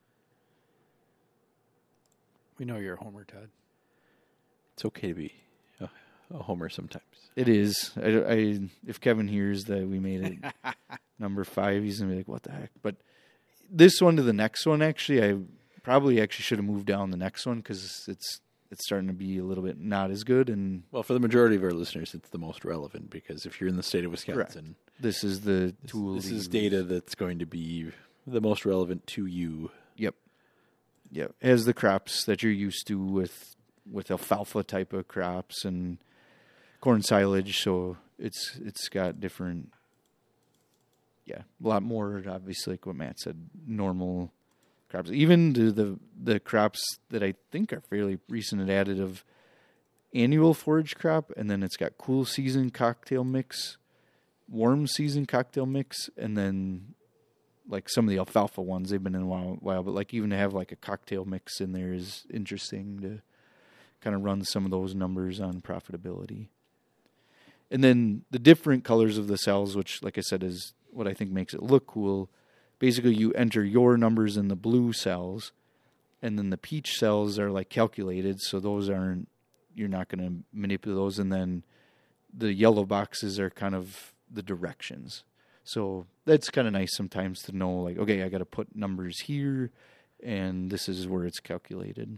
Speaker 2: We know you're a homer, Todd.
Speaker 1: It's okay to be a, a homer sometimes.
Speaker 3: It is. I, I if Kevin hears that we made it number five, he's gonna be like, "What the heck?" But this one to the next one, actually, I probably actually should have moved down the next one because it's it's starting to be a little bit not as good. And
Speaker 1: Well, for the majority of our listeners, it's the most relevant because if you're in the state of Wisconsin,
Speaker 3: Correct. This is the
Speaker 1: this,
Speaker 3: tool.
Speaker 1: this
Speaker 3: to
Speaker 1: is
Speaker 3: use.
Speaker 1: data that's going to be the most relevant to you.
Speaker 3: Yep. Yep. It has the crops that you're used to with with alfalfa type of crops and corn silage, so it's it's got different yeah, a lot more obviously like what Matt said, normal crops. Even to the the crops that I think are fairly recent and added of annual forage crop, and then it's got cool season cocktail mix, warm season cocktail mix, and then like some of the alfalfa ones, they've been in a while, while, but like even to have like a cocktail mix in there is interesting to kind of run some of those numbers on profitability. And then the different colors of the cells, which like I said is what I think makes it look cool. Basically you enter your numbers in the blue cells, and then the peach cells are like calculated, so those aren't, you're not going to manipulate those, and then the yellow boxes are kind of the directions. So that's kind of nice sometimes to know, like, okay, I got to put numbers here, and this is where it's calculated.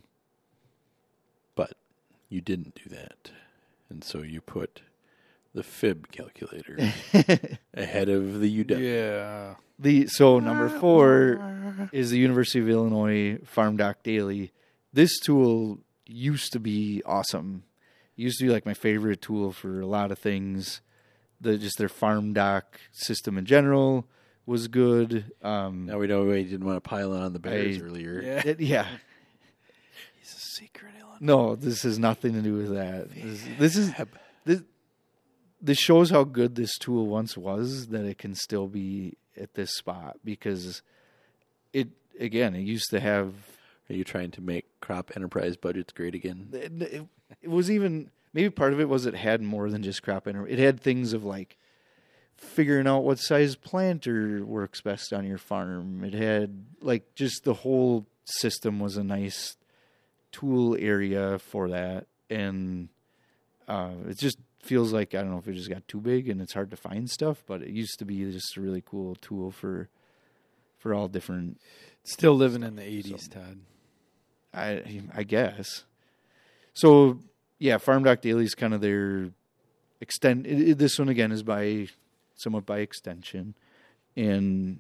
Speaker 1: But you didn't do that. And so you put the fib calculator ahead of the U W.
Speaker 2: Yeah.
Speaker 3: The so number four is the University of Illinois Farm Doc Daily. This tool used to be awesome. It used to be like my favorite tool for a lot of things. The just their Farm Doc system in general was good. Um,
Speaker 1: Now we know we didn't want to pile on the Bears
Speaker 3: I-
Speaker 1: earlier.
Speaker 2: Yeah.
Speaker 3: it- yeah.
Speaker 2: He's a secret Illinois.
Speaker 3: No, this has nothing to do with that. This, this is this. This shows how good this tool once was, that it can still be at this spot, because it again, it used to have.
Speaker 1: Are you trying to make crop enterprise budgets great again?
Speaker 3: It, it, it was even maybe part of it was it had more than just crop enterprise. It had things of like figuring out what size planter works best on your farm. It had like just the whole system was a nice tool area for that, and uh, it just feels like I don't know if it just got too big and it's hard to find stuff, but it used to be just a really cool tool for for all different.
Speaker 2: Still living in the eighties,
Speaker 3: So-
Speaker 2: Todd.
Speaker 3: I I guess. So yeah, Farm Doc Daily is kind of their extend. It, it- this one again is by somewhat by extension, and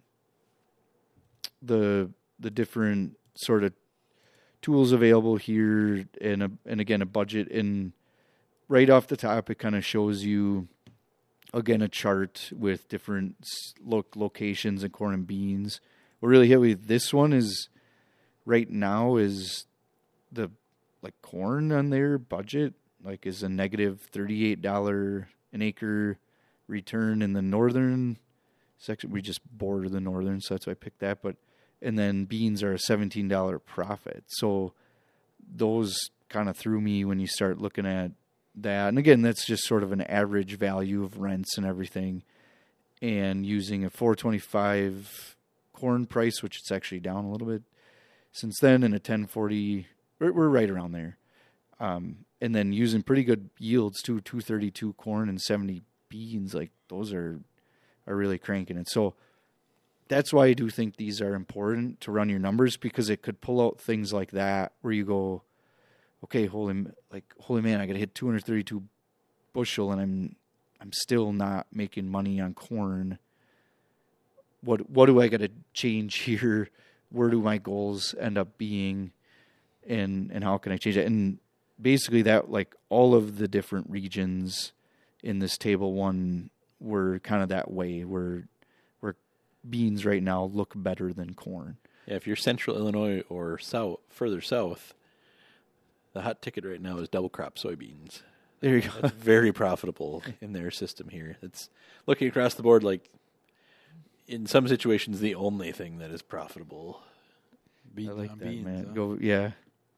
Speaker 3: the the different sort of tools available here, and a, and again a budget. And right off the top, it kind of shows you again a chart with different s- loc locations and corn and beans. What really hit with this one is right now is the like corn on their budget like is a negative thirty-eight dollars an acre return in the northern section. We just border the northern, so that's why I picked that. But and then beans are a seventeen dollars profit. So those kind of threw me when you start looking at that. And again, that's just sort of an average value of rents and everything. And using a four twenty-five corn price, which it's actually down a little bit since then, and a ten forty, we're, we're right around there. Um, and then using pretty good yields too, two thirty-two corn and seventy beans, like those are are really cranking it. So that's why I do think these are important to run your numbers, because it could pull out things like that where you go, okay, holy like holy man, I got to hit two thirty-two bushel, and I'm I'm still not making money on corn. What what do I got to change here? Where do my goals end up being, and and how can I change it? And basically, that like all of the different regions in this table one were kind of that way, where where beans right now look better than corn.
Speaker 1: Yeah, if you're central Illinois or south, further south, the hot ticket right now is double crop soybeans.
Speaker 3: There you go.
Speaker 1: That's very profitable in their system here. It's looking across the board like, in some situations, the only thing that is profitable.
Speaker 2: Beans
Speaker 3: I like
Speaker 2: on
Speaker 3: that,
Speaker 2: beans,
Speaker 3: Matt.
Speaker 2: huh?
Speaker 3: Go, yeah.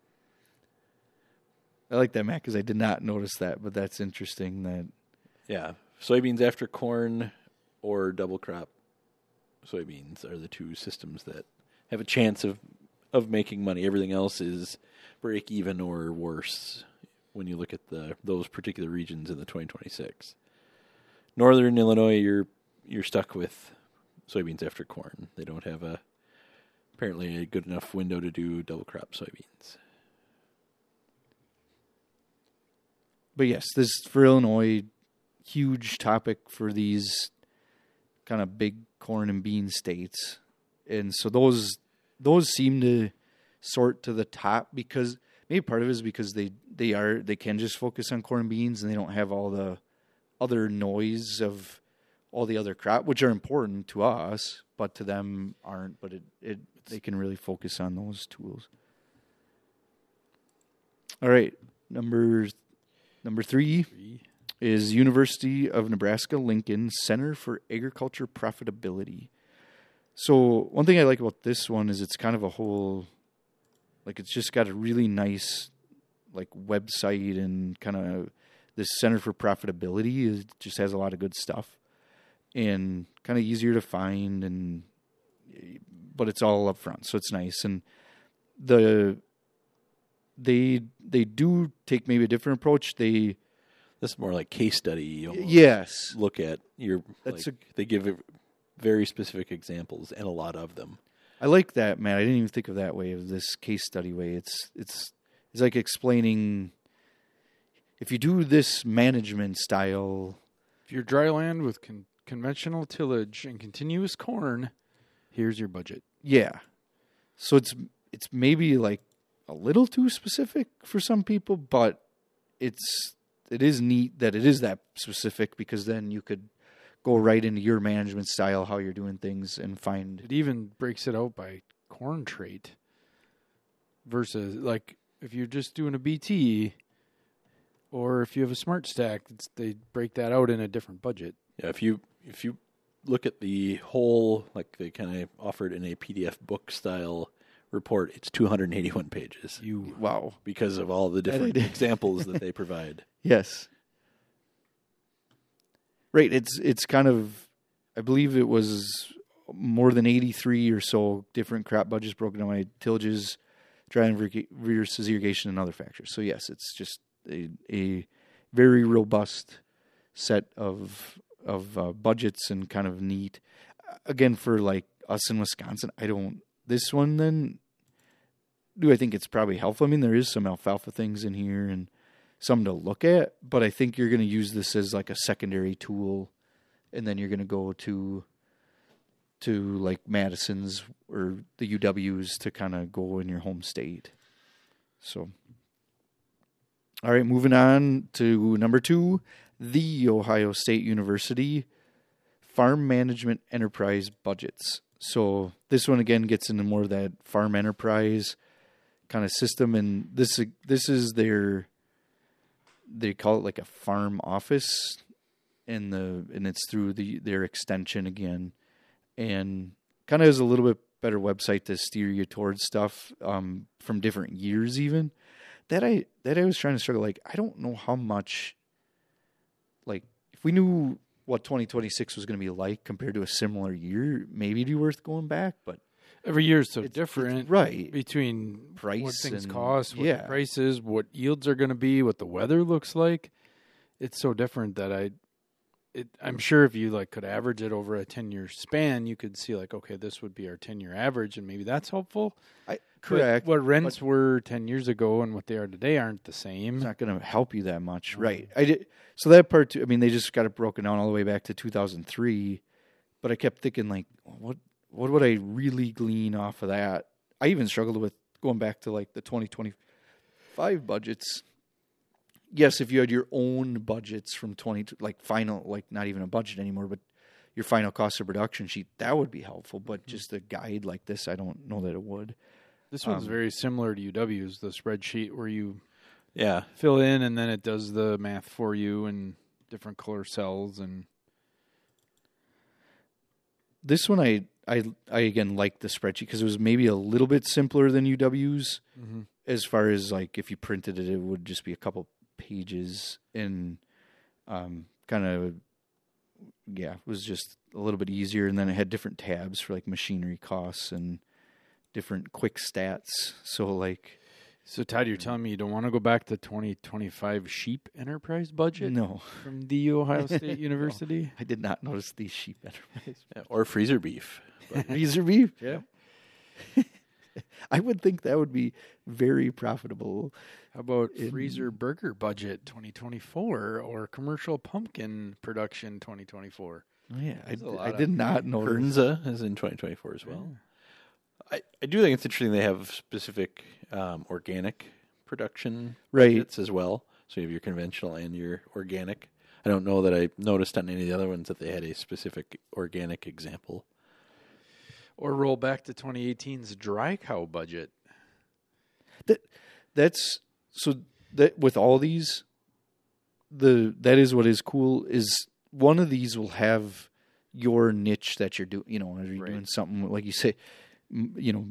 Speaker 3: I like that, Matt, because I did not notice that, but that's interesting. That
Speaker 1: Yeah, soybeans after corn or double crop soybeans are the two systems that have a chance of of making money. Everything else is break even or worse when you look at the those particular regions in the twenty twenty-six. Northern Illinois, you're you're stuck with soybeans after corn. They don't have a apparently a good enough window to do double crop soybeans.
Speaker 3: But yes, this for Illinois, huge topic for these kind of big corn and bean states. And so those those seem to sort to the top, because maybe part of it is because they, they are they can just focus on corn and beans, and they don't have all the other noise of all the other crop, which are important to us, but to them aren't. But it, it they can really focus on those tools. All right, number number three is University of Nebraska-Lincoln Center for Agriculture Profitability. So one thing I like about this one is it's kind of a whole, like it's just got a really nice like website, and kind of this Center for Profitability is, just has a lot of good stuff and kind of easier to find, and but it's all up front, so it's nice. And the they they do take maybe a different approach. They
Speaker 1: This is more like case study. You almost
Speaker 3: yes,
Speaker 1: look at your.
Speaker 3: That's
Speaker 1: like,
Speaker 3: a-
Speaker 1: they give it very specific examples and a lot of them.
Speaker 3: I like that, man. I didn't even think of that way, of this case study way. It's it's it's like explaining if you do this management style.
Speaker 2: If you're dry land with con- conventional tillage and continuous corn, here's your budget.
Speaker 3: Yeah. So it's it's maybe like a little too specific for some people, but it's it is neat that it is that specific, because then you could go right into your management style, how you're doing things, and find
Speaker 2: It even breaks it out by corn trait versus, like, if you're just doing a B T or if you have a smart stack, it's, they break that out in a different budget.
Speaker 1: Yeah, if you if you look at the whole, like they kind of offered in a P D F book style report, it's two hundred eighty-one pages.
Speaker 2: You
Speaker 3: Wow.
Speaker 1: Because of all the different
Speaker 3: is.
Speaker 1: examples that they provide.
Speaker 3: Yes. Right. It's it's kind of, I believe it was more than eighty-three or so different crop budgets broken down by tillages, dry and ver- versus irrigation, and other factors. So yes, it's just a, a very robust set of of uh, budgets and kind of neat. Again, for like us in Wisconsin, I don't. This one then, do I think it's probably helpful? I mean, there is some alfalfa things in here and some to look at, but I think you're going to use this as like a secondary tool, and then you're going to go to to like Madison's or the U Ws to kind of go in your home state. So, all right, moving on to number two, the Ohio State University Farm Management Enterprise Budgets. So this one again gets into more of that farm enterprise kind of system, and this this is their, they call it like a farm office, and the and it's through the their extension again, and kind of has a little bit better website to steer you towards stuff um, from different years even. That I that I was trying to struggle, like I don't know how much, like if we knew what twenty twenty-six was going to be like compared to a similar year, maybe it'd be worth going back, but
Speaker 2: every year is so
Speaker 3: It's-
Speaker 2: different,
Speaker 3: it's right.
Speaker 2: Between
Speaker 3: Price
Speaker 2: what things
Speaker 3: and-
Speaker 2: cost, what
Speaker 3: yeah.
Speaker 2: the price is, what yields are going to be, what the weather looks like. It's so different that I, it, I'm sure if you like could average it over a ten year span, you could see like, okay, this would be our ten year average, and maybe that's helpful.
Speaker 3: I,
Speaker 2: But
Speaker 3: correct.
Speaker 2: what rents were ten years ago and what they are today aren't the same.
Speaker 3: It's not going to help you that much,
Speaker 2: No.
Speaker 3: right? I did. So that part, too, I mean, they just got it broken down all the way back to two thousand three, but I kept thinking, like, what what would I really glean off of that? I even struggled with going back to like the twenty twenty-five budgets. Yes, if you had your own budgets from twenty, like final, like not even a budget anymore, but your final cost of production sheet, that would be helpful. But just a guide like this, I don't know that it would.
Speaker 2: This one's
Speaker 3: Um,
Speaker 2: very similar to U W's, the spreadsheet where you
Speaker 1: Yeah.
Speaker 2: fill in and then it does the math for you in different color cells. And
Speaker 3: This one, I I I again liked the spreadsheet because it was maybe a little bit simpler than U W's. As far as like if you printed it, it would just be a couple pages and um, kind of, yeah, it was just a little bit easier. And then it had different tabs for like machinery costs and different quick stats. So like,
Speaker 2: So, Todd, you're telling me you don't want to go back to twenty twenty-five sheep enterprise budget
Speaker 3: no,
Speaker 2: from the Ohio State University?
Speaker 3: I did not notice these sheep enterprise.
Speaker 1: Yeah, or freezer beef.
Speaker 3: Freezer beef.
Speaker 2: Yeah.
Speaker 3: I would think that would be very profitable.
Speaker 2: How about
Speaker 3: In-
Speaker 2: freezer burger budget twenty twenty-four or commercial pumpkin production twenty twenty-four?
Speaker 3: Oh, yeah, I,
Speaker 2: There's a lot
Speaker 3: I
Speaker 2: of-
Speaker 3: did not notice.
Speaker 1: Kernza is in twenty twenty-four as well. I, I do think it's interesting they have specific um, organic production
Speaker 3: Right.
Speaker 1: budgets as well. So you have your conventional and your organic. I don't know that I noticed on any of the other ones that they had a specific organic example.
Speaker 2: Or roll back to twenty eighteen's dry cow budget.
Speaker 3: That that's so that with all these, the that is what is cool is one of these will have your niche that you're doing. You know, you're
Speaker 2: Right.
Speaker 3: doing something like you say, m- you know,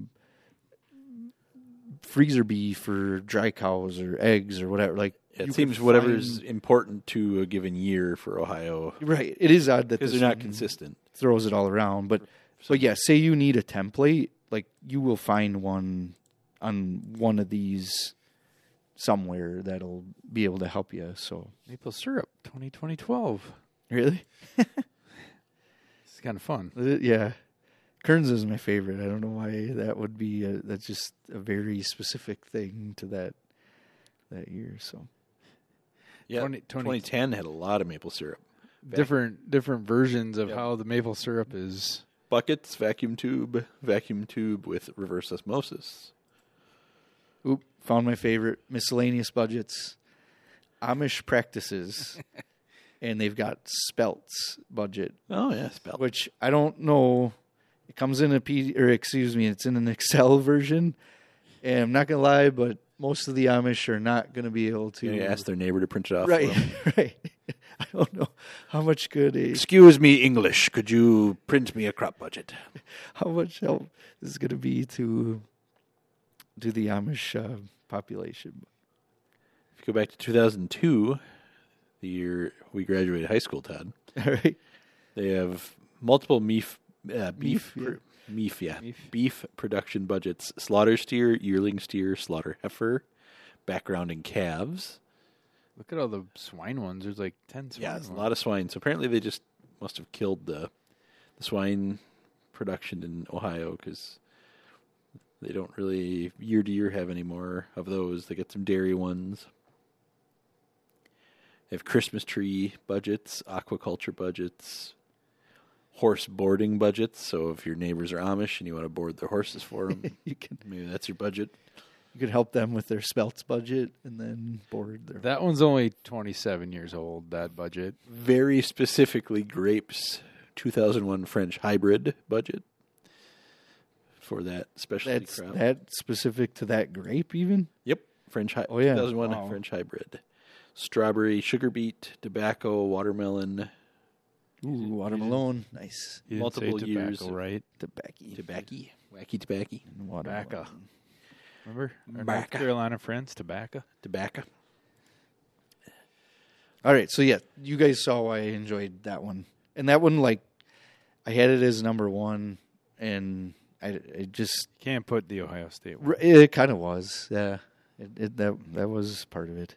Speaker 3: freezer beef or dry cows or eggs or whatever. Like
Speaker 1: It
Speaker 3: you
Speaker 1: seems
Speaker 3: could
Speaker 1: whatever is
Speaker 3: find-
Speaker 1: important to a given year for Ohio,
Speaker 3: right. It is odd that
Speaker 1: because
Speaker 3: this
Speaker 1: they're not
Speaker 3: one
Speaker 1: consistent.
Speaker 3: throws it all around, but but yeah, say you need a template, like you will find one on one of these somewhere that'll be able to help you. So
Speaker 2: Maple syrup twenty twenty twelve.
Speaker 3: really,
Speaker 2: It's kind of fun.
Speaker 3: Uh, yeah, Kearns is my favorite. I don't know why that would be. A, that's just a very specific thing to that that year. So
Speaker 1: Yeah,
Speaker 2: twenty- twenty
Speaker 1: twenty ten had a lot of maple syrup.
Speaker 2: Different different versions of
Speaker 1: Yep.
Speaker 2: how the maple syrup is.
Speaker 1: Buckets, vacuum tube, vacuum tube with reverse osmosis.
Speaker 3: oop, found my favorite miscellaneous budgets, Amish practices, and they've got Spelt's budget.
Speaker 1: Oh yeah, spell.
Speaker 3: Which I don't know. It comes in a P or excuse me, it's in an Excel version. And I'm not gonna lie, but most of the Amish are not gonna be able to
Speaker 1: You ask their neighbor to print it off. for
Speaker 3: right,
Speaker 1: them.
Speaker 3: right. I don't know how much good a
Speaker 1: Excuse me, English. Could you print me a crop budget?
Speaker 3: how much help this is going to be to to the Amish uh, population.
Speaker 1: If you go back to two thousand two, the year we graduated high school, Todd,
Speaker 3: All right.
Speaker 1: they have multiple meef, uh, beef,
Speaker 3: Meef, yeah.
Speaker 1: pr- meef, yeah,
Speaker 2: Meef.
Speaker 1: beef production budgets: slaughter steer, yearling steer, slaughter heifer, background and calves.
Speaker 2: Look at all the swine ones. There's like ten swine
Speaker 1: Yeah, it's a
Speaker 2: ones.
Speaker 1: lot of swine. So apparently they just must have killed the the swine production in Ohio because they don't really year to year have any more of those. They get some dairy ones. They have Christmas tree budgets, aquaculture budgets, horse boarding budgets. So if your neighbors are Amish and you want to board their horses for them,
Speaker 3: You can
Speaker 1: maybe that's your budget.
Speaker 3: you could help them with their spelts budget and then board their
Speaker 2: That one's only twenty-seven years old, that budget.
Speaker 1: Very specifically, grapes two thousand one French hybrid budget for that specialty
Speaker 3: That's
Speaker 1: crop.
Speaker 3: that specific to that grape even?
Speaker 1: Yep, French hy-
Speaker 3: Oh, yeah.
Speaker 1: two thousand one
Speaker 3: Wow.
Speaker 1: French hybrid. Strawberry, sugar beet, tobacco, watermelon,
Speaker 3: Ooh, watermelon. Nice.
Speaker 2: You didn't
Speaker 1: Multiple
Speaker 2: say
Speaker 1: years
Speaker 2: tobacco,
Speaker 1: of-
Speaker 2: right?
Speaker 3: Tobacco.
Speaker 1: tobacco, wacky tobacco,
Speaker 3: And watermelon.
Speaker 2: Tobacco. Remember our North
Speaker 1: Tobacco.
Speaker 2: Carolina friends, tobacco.
Speaker 1: tobacco.
Speaker 3: All right, so yeah, you guys saw why I enjoyed that one, and that one, like, I had it as number one, and I, it just
Speaker 2: Can't put the Ohio State one.
Speaker 3: it kind of was, yeah, it, it, that that was part of it.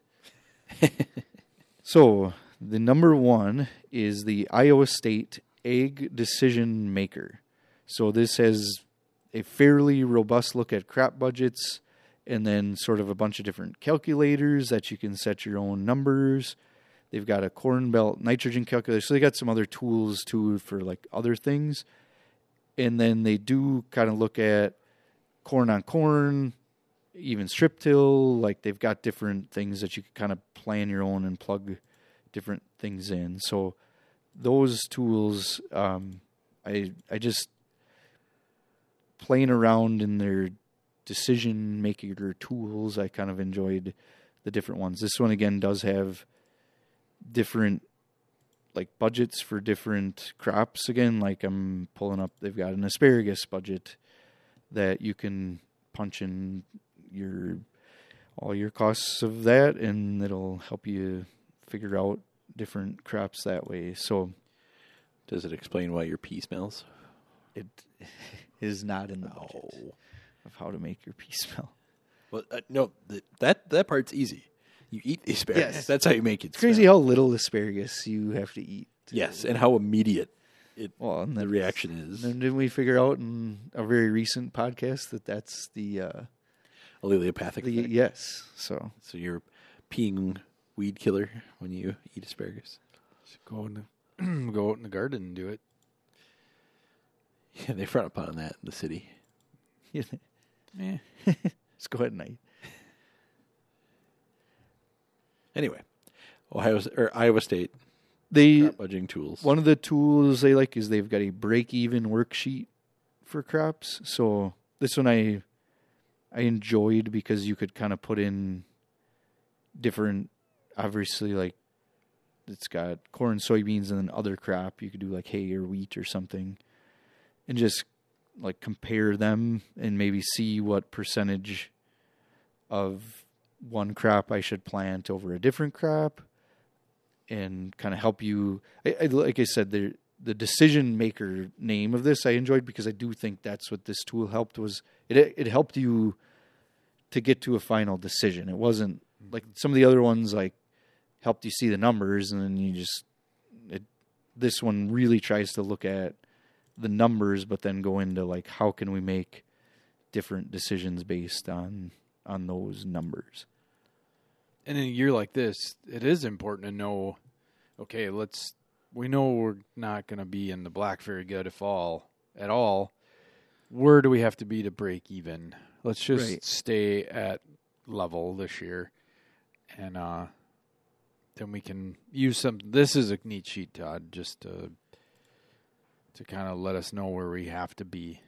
Speaker 3: So the number one is the Iowa State Egg Decision Maker. So this has a fairly robust look at crop budgets, and then sort of a bunch of different calculators that you can set your own numbers. They've got a corn belt nitrogen calculator. So they got some other tools too for like other things. And then they do kind of look at corn on corn, even strip till. Like they've got different things that you can kind of plan your own and plug different things in. So those tools, um, I I just playing around in their decision maker tools. I kind of enjoyed the different ones. This one again does have different like budgets for different crops. Again, like I'm pulling up, they've got an asparagus budget that you can punch in your all your costs of that, and it'll help you figure out different crops that way. So
Speaker 1: Does it explain why your pea smells?
Speaker 3: it is not in the budget of how to make your pea smell.
Speaker 1: Well, uh, no, th- that that part's easy. You eat the asparagus.
Speaker 3: Yes.
Speaker 1: That's how you make it.
Speaker 3: It's crazy how little asparagus you have to eat.
Speaker 1: Yes, and how immediate it
Speaker 3: Well, and
Speaker 1: the
Speaker 3: then,
Speaker 1: reaction is.
Speaker 3: then didn't we figure out in a very recent podcast that that's the, uh,
Speaker 1: Alleliopathic.
Speaker 3: the
Speaker 1: effect.
Speaker 3: yes. So
Speaker 1: So you're peeing weed killer when you eat asparagus.
Speaker 2: Just go in the, go out in the garden and do it.
Speaker 1: Yeah, they frown upon that in the city.
Speaker 3: just
Speaker 2: Eh.
Speaker 3: go at night.
Speaker 1: Anyway, Ohio or Iowa State
Speaker 3: They
Speaker 1: crop budgeting tools.
Speaker 3: one of the tools they like is they've got a break even worksheet for crops. So this one I I enjoyed because you could kind of put in different, obviously, like it's got corn, soybeans, and then other crop. You could do like hay or wheat or something, and just like compare them and maybe see what percentage of one crop I should plant over a different crop, and kind of help you. I, I, like I said, the the decision maker name of this I enjoyed because I do think that's what this tool helped was it it helped you to get to a final decision. It wasn't like some of the other ones like helped you see the numbers and then you just it. This one really tries to look at the numbers, but then go into like how can we make different decisions based on on those numbers.
Speaker 2: And in a year like this, it is important to know, okay, let's, we know we're not going to be in the black very good if all, at all. Where do we have to be to break even? Let's just
Speaker 3: Right.
Speaker 2: stay at level this year. And uh, then we can use some, this is a neat sheet, Todd, just to, to kind of let us know where we have to be.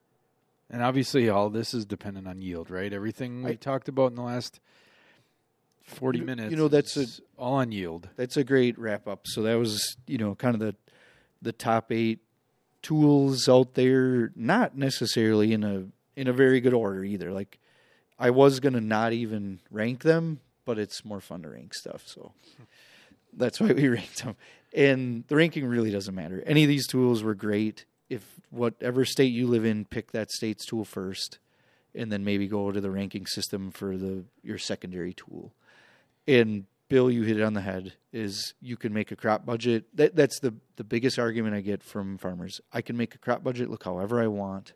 Speaker 2: And obviously all this is dependent on yield, right? Everything we
Speaker 3: I-
Speaker 2: talked about in the last forty
Speaker 3: You know-
Speaker 2: minutes.
Speaker 3: you know, that's
Speaker 2: is all on yield.
Speaker 3: That's a great wrap up. So that was, you know, kind of the the top eight tools out there, not necessarily in a in a very good order either. Like I was gonna not even rank them, but it's more fun to rank stuff, so that's why we ranked them. And the ranking really doesn't matter. Any of these tools were great. If whatever state you live in, pick that state's tool first, and then maybe go to the ranking system for the your secondary tool. And Bill, you hit it on the head, is you can make a crop budget. That, that's the, the biggest argument I get from farmers. I can make a crop budget look however I want.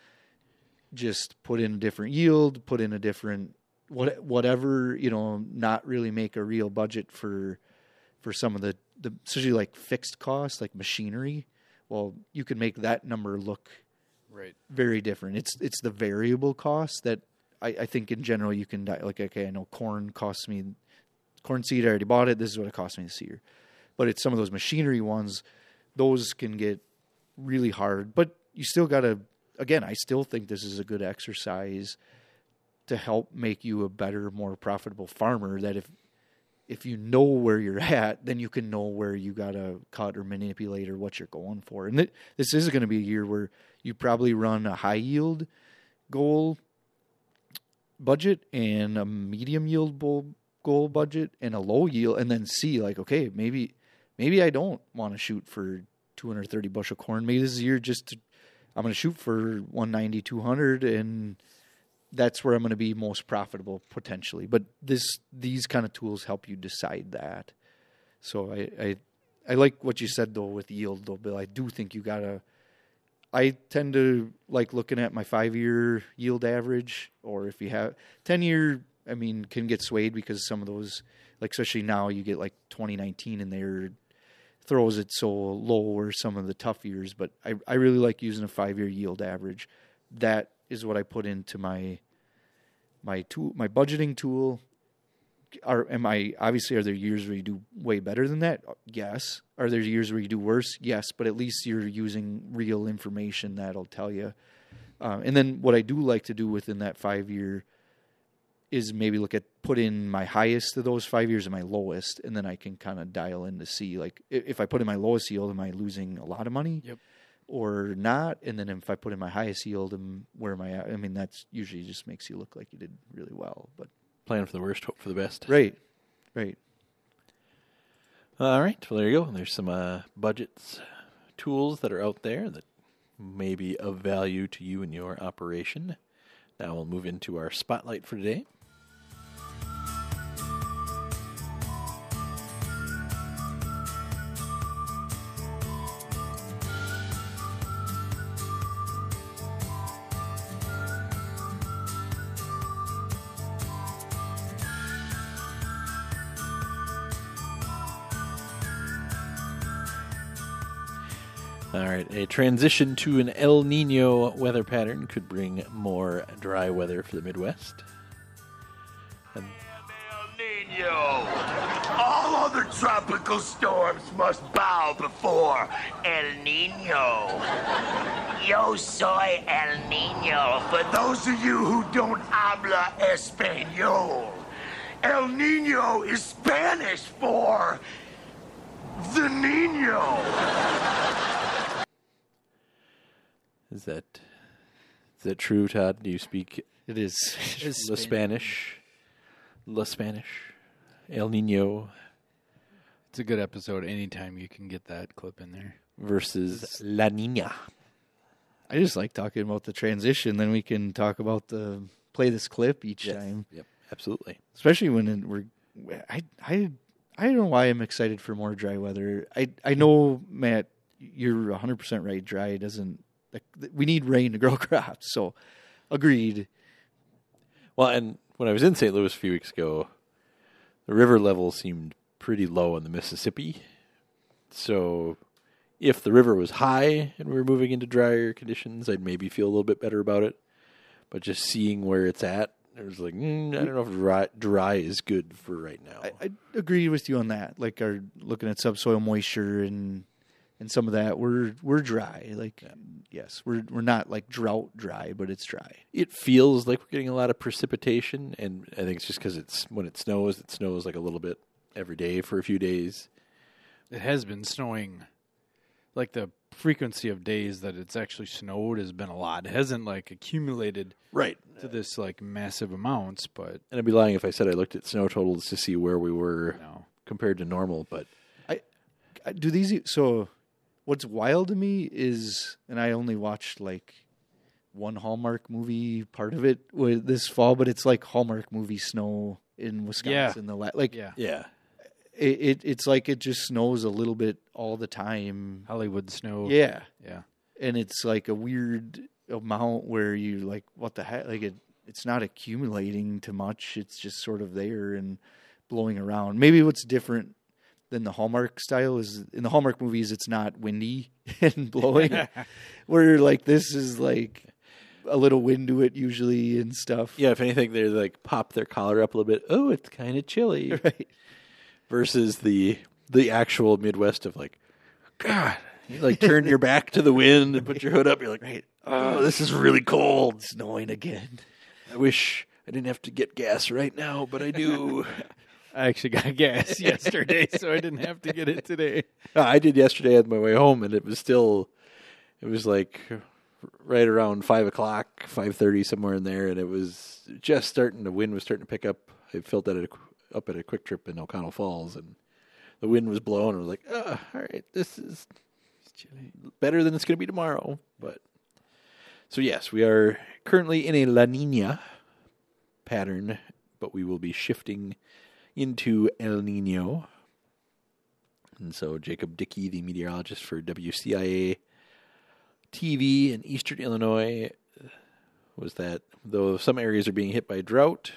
Speaker 3: Just put in a different yield, put in a different, what, whatever, you know, not really make a real budget for for some of the, the especially like fixed costs, like machinery. Well, you can make that number look
Speaker 2: Right.
Speaker 3: very different. It's it's the variable cost that I, I think in general you can, die, like, okay, I know corn costs me, corn seed, I already bought it, this is what it cost me this year. But it's some of those machinery ones, those can get really hard. But you still got to, again, I still think this is a good exercise to help make you a better, more profitable farmer, that if if you know where you're at, then you can know where you got to cut or manipulate or what you're going for. And th- this is going to be a year where you probably run a high yield goal budget and a medium yield goal budget and a low yield, and then see like, okay, maybe maybe I don't want to shoot for two hundred thirty bushel corn. Maybe this is a year just to, I'm going to shoot for one ninety, two hundred, and that's where I'm going to be most profitable potentially. But this these kind of tools help you decide that. So I I, I like what you said though with yield though, Bill. I do think you gotta. I tend to like looking at my five year yield average, or if you have ten year, I mean, can get swayed because some of those, like especially now, you get like twenty nineteen in there, throws it so low, or some of the tough years. But I I really like using a five year yield average. That is what I put into my my tool, my budgeting tool. Are am I obviously are there years where you do way better than that? Yes. Are there years where you do worse? Yes. But at least you're using real information that'll tell you. Um, and then what I do like to do within that five year is maybe look at put in my highest of those five years and my lowest, and then I can kind of dial in to see like if I put in my lowest yield, am I losing a lot of money?
Speaker 2: Yep.
Speaker 3: Or not, and then if I put in my highest yield, and where am I at? I mean, that's usually just makes you look like you did really well. But
Speaker 1: Plan for the worst, hope for the best.
Speaker 3: right, right.
Speaker 1: All right. Well, there you go. There's some uh, budgets, tools that are out there that may be of value to you in your operation. Now we'll move into our spotlight for today. All right, a transition to an El Nino weather pattern could bring more dry weather for the Midwest. And
Speaker 4: El Nino. All other tropical storms must bow before El Nino. Yo soy El Nino. For those of you who don't habla español, El Nino is Spanish for the Nino.
Speaker 1: is that is that true, Todd? Do you speak
Speaker 3: It is.
Speaker 1: La Spanish? La Spanish? El Nino
Speaker 2: It's a good episode anytime you can get that clip in there.
Speaker 1: versus La Nina.
Speaker 3: I just like talking about the transition. Then we can talk about the play this clip each
Speaker 1: Yes.
Speaker 3: time,
Speaker 1: Yep, absolutely.
Speaker 3: especially when it, we're. I I I don't know why I'm excited for more dry weather. I I know, Matt, you're one hundred percent right. Dry doesn't. Like, we need rain to grow crops. So, agreed.
Speaker 1: Well, and when I was in Saint Louis a few weeks ago, the river level seemed pretty low in the Mississippi. So if the river was high and we were moving into drier conditions, I'd maybe feel a little bit better about it. But just seeing where it's at, it was like, mm, I don't know if dry, dry is good for right now.
Speaker 3: I, I agree with you on that. Like, our looking at subsoil moisture and and some of that we're we're dry. Like yes, we're we're not like drought dry, but it's dry.
Speaker 1: It feels like we're getting a lot of precipitation, and I think it's just because it's when it snows, it snows like a little bit every day for a few days.
Speaker 2: It has been snowing. Like the frequency of days that it's actually snowed has been a lot. It hasn't like accumulated
Speaker 1: Right.
Speaker 2: to this like massive amounts, but
Speaker 1: And I'd be lying if I said I looked at snow totals to see where we were
Speaker 2: no.
Speaker 1: compared to normal, but
Speaker 3: I do these. So what's wild to me is, and I only watched like one Hallmark movie part of it with this fall, but it's like Hallmark movie snow in Wisconsin. The la- like
Speaker 2: Yeah.
Speaker 1: yeah.
Speaker 3: it, it it's like it just snows a little bit all the time.
Speaker 2: Hollywood snow.
Speaker 3: Yeah,
Speaker 2: Yeah.
Speaker 3: and it's like a weird amount where you like, what the heck? Like it, it's not accumulating to much. It's just sort of there and blowing around. Maybe what's different than the Hallmark style is in the Hallmark movies, it's not windy and blowing. Where like this is like a little wind to it usually and stuff.
Speaker 1: Yeah, if anything, they like pop their collar up a little bit. Oh, it's kind of chilly.
Speaker 3: Right.
Speaker 1: Versus the the actual Midwest of like, God, you like turn your back to the wind and put your hood up. You're like, right, oh, this is really cold.
Speaker 3: Snowing again.
Speaker 1: I wish I didn't have to get gas right now, but I do.
Speaker 2: I actually got gas yesterday, so I didn't have to get it today.
Speaker 1: I did yesterday on my way home, and it was still, it was like right around five o'clock, five thirty, somewhere in there, and it was just starting. The wind was starting to pick up. I felt that at a, up at a Quick Trip in O'Connell Falls, and the wind was blowing. I was like, oh, all right, this is better than it's going to be tomorrow. But so yes, we are currently in a La Nina pattern, but we will be shifting into El Nino. And so Jacob Dickey, the meteorologist for W C I A T V in Eastern Illinois, was that though some areas are being hit by drought,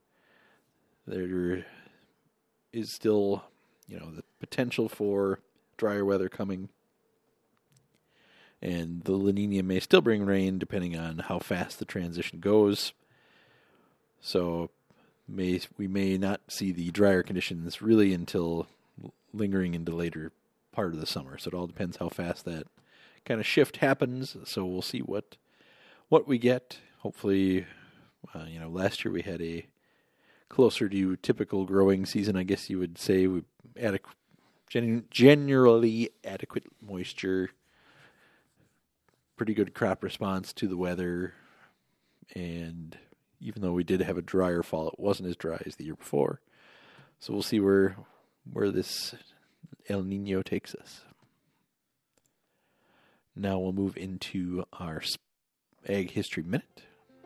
Speaker 1: there is still, you know, the potential for drier weather coming. And the La Nina may still bring rain depending on how fast the transition goes. So may we may not see the drier conditions really until lingering into later part of the summer. So it all depends how fast that kind of shift happens. So we'll see what what we get. Hopefully, uh, you know, last year we had a closer to typical growing season, I guess you would say. We adequate, gen- generally adequate moisture, pretty good crop response to the weather, and even though we did have a drier fall, it wasn't as dry as the year before. So we'll see where where this El Nino takes us. Now we'll move into our Ag History Minute.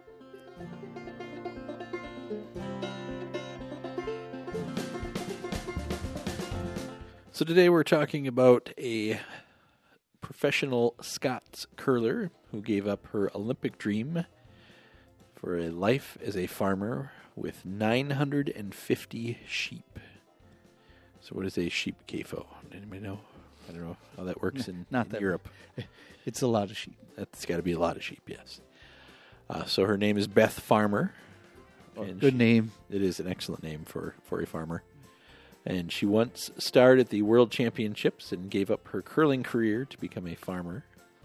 Speaker 1: So today we're talking about a professional Scots curler who gave up her Olympic dream for a life as a farmer with nine hundred fifty sheep. So what is a sheep C A F O? Anybody know? I don't know how that works in,
Speaker 3: Not
Speaker 1: in
Speaker 3: that
Speaker 1: Europe.
Speaker 3: It's a lot of sheep.
Speaker 1: That's got to be a lot of sheep, yes. Uh, so her name is Beth Farmer. And
Speaker 3: Good
Speaker 1: she-
Speaker 3: name.
Speaker 1: It is an excellent name for, for a farmer. And she once starred at the World Championships and gave up her curling career to become a farmer.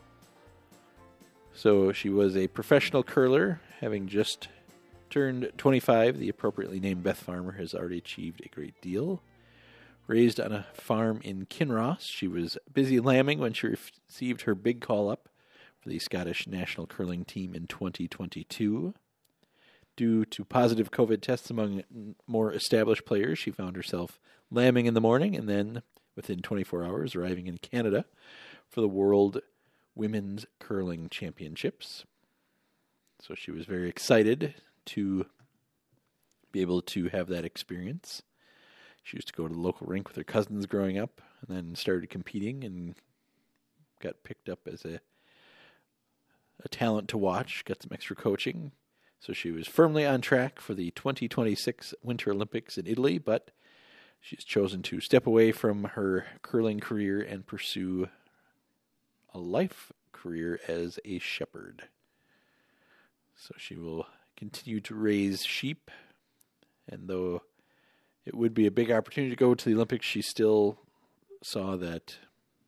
Speaker 1: So she was a professional curler, having just turned twenty-five. The appropriately named Beth Farmer has already achieved a great deal. Raised on a farm in Kinross, she was busy lambing when she received her big call-up for the Scottish national curling team in twenty twenty-two. Due to positive COVID tests among more established players, she found herself lambing in the morning and then, within twenty-four hours, arriving in Canada for the World Women's Curling Championships. So she was very excited to be able to have that experience. She used to go to the local rink with her cousins growing up and then started competing and got picked up as a a talent to watch, got some extra coaching. So she was firmly on track for the twenty twenty-six Winter Olympics in Italy, but she's chosen to step away from her curling career and pursue a life career as a shepherd. So she will continue to raise sheep, and though it would be a big opportunity to go to the Olympics, she still saw that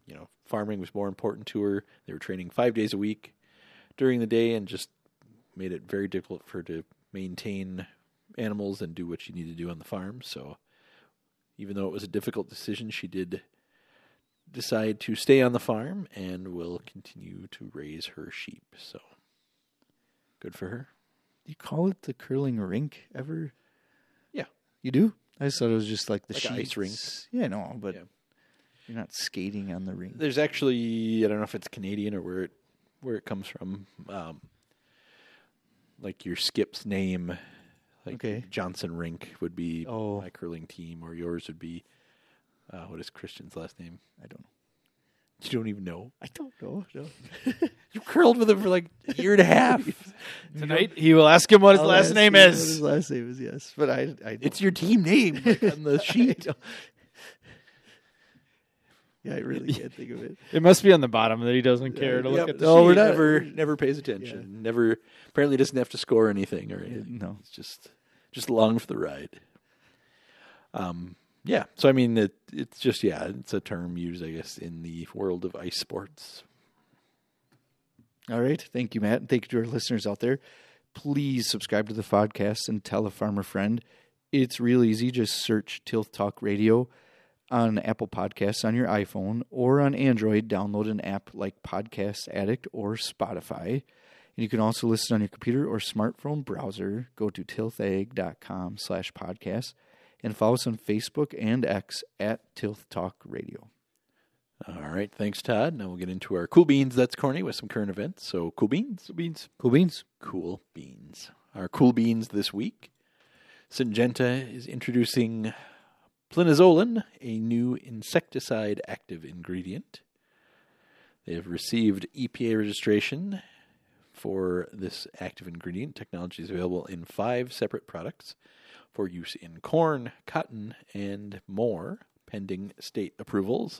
Speaker 1: you know, farming was more important to her. They were training five days a week during the day and just made it very difficult for her to maintain animals and do what she needed to do on the farm. So even though it was a difficult decision, she did decide to stay on the farm and will continue to raise her sheep. So good for her.
Speaker 3: You call it the curling rink ever?
Speaker 1: Yeah.
Speaker 3: You do? I just thought it was just like the
Speaker 1: Like an ice
Speaker 3: sheets.
Speaker 1: rink.
Speaker 3: Yeah, no, but
Speaker 1: Yeah.
Speaker 3: you're not skating on the rink.
Speaker 1: There's actually, I don't know if it's Canadian or where it where it comes from. Um, like your skip's name, like
Speaker 3: Okay.
Speaker 1: Johnson Rink would be
Speaker 3: Oh.
Speaker 1: my curling team, or yours would be uh, what is Christian's last name?
Speaker 3: I don't know.
Speaker 1: You don't even know.
Speaker 3: I don't know. No.
Speaker 1: You curled with him for like a year and a half.
Speaker 2: Tonight, he will ask him what his
Speaker 3: I'll
Speaker 2: last
Speaker 3: ask
Speaker 2: name
Speaker 3: you what
Speaker 2: is.
Speaker 3: His last name is, yes. But I, I don't.
Speaker 1: It's your team name like, on the sheet.
Speaker 3: Yeah, I really can't think of it.
Speaker 2: It must be on the bottom that he doesn't care to look
Speaker 1: Yep.
Speaker 2: at the
Speaker 1: No, we're
Speaker 2: sheet.
Speaker 1: not, never never pays attention. Never apparently doesn't have to score anything or anything.
Speaker 3: No.
Speaker 1: It's just just along for the ride. Um yeah. So I mean it it's just yeah, it's a term used I guess in the world of ice sports.
Speaker 3: All right. Thank you, Matt. And thank you to our listeners out there. Please subscribe to the podcast and tell a farmer friend. It's real easy. Just search Tilth Talk Radio on Apple Podcasts on your iPhone, or on Android, download an app like Podcast Addict or Spotify. And you can also listen on your computer or smartphone browser. Go to tilthag.com slash podcast and follow us on Facebook and X at Tilth Talk Radio.
Speaker 1: All right, thanks Todd. Now we'll get into our cool beans that's corny with some current events. So cool beans, cool beans,
Speaker 3: Cool beans.
Speaker 1: cool beans. Our cool beans this week. Syngenta is introducing Plinizolan, a new insecticide active ingredient. They have received E P A registration for this active ingredient. Technology is available in five separate products for use in corn, cotton, and more, pending state approvals.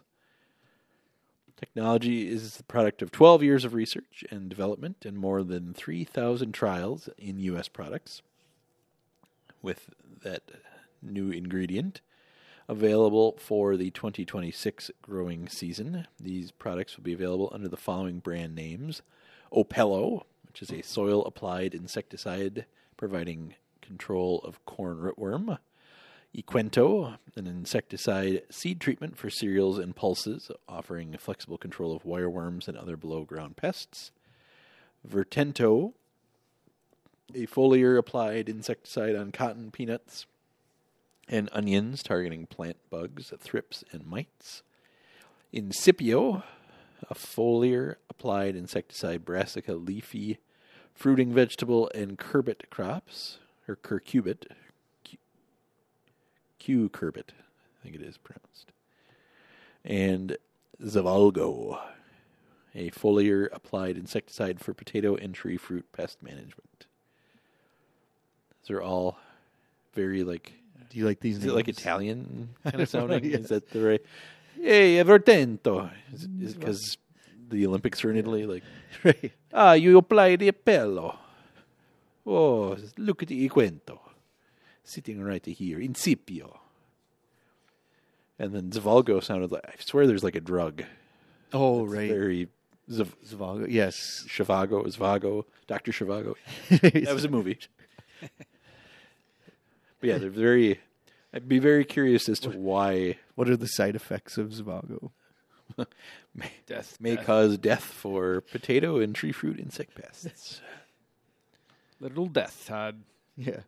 Speaker 1: Technology is the product of twelve years of research and development and more than three thousand trials in U S products with that new ingredient available for the twenty twenty-six growing season. These products will be available under the following brand names: Opello, which is a soil-applied insecticide providing control of corn rootworm; Equento, an insecticide seed treatment for cereals and pulses, offering flexible control of wireworms and other below-ground pests; Vertento, a foliar-applied insecticide on cotton, peanuts, and onions, targeting plant bugs, thrips, and mites; Incipio, a foliar-applied insecticide brassica leafy fruiting vegetable and curbit crops, or curcubit, Q-curbit, I think it is pronounced; and Zavalgo, a foliar-applied insecticide for potato and tree fruit pest management. These are all very, like,
Speaker 3: Do you like these
Speaker 1: is
Speaker 3: names?
Speaker 1: it like Italian kind of
Speaker 3: don't know,
Speaker 1: sounding?
Speaker 3: yes.
Speaker 1: Is that the right? Hey, Vertento. Is it because the Olympics are in Italy? Like,
Speaker 3: Right.
Speaker 1: ah, you apply the Appello. Oh, look at the Equento. Sitting right here. Incipio. And then Zavalgo sounded like, I swear there's like a drug.
Speaker 3: Oh,
Speaker 1: It's
Speaker 3: right.
Speaker 1: Very, Zav-
Speaker 3: Zavago. Yes.
Speaker 1: Shivago, Zvago, Doctor Shivago. That was a movie. But yeah, they're very, I'd be very curious as to why
Speaker 3: What are the side effects of Zavago?
Speaker 1: may,
Speaker 2: Death,
Speaker 1: may
Speaker 2: death.
Speaker 1: cause death for potato and tree fruit insect pests.
Speaker 2: Little death, Todd.
Speaker 3: Yeah.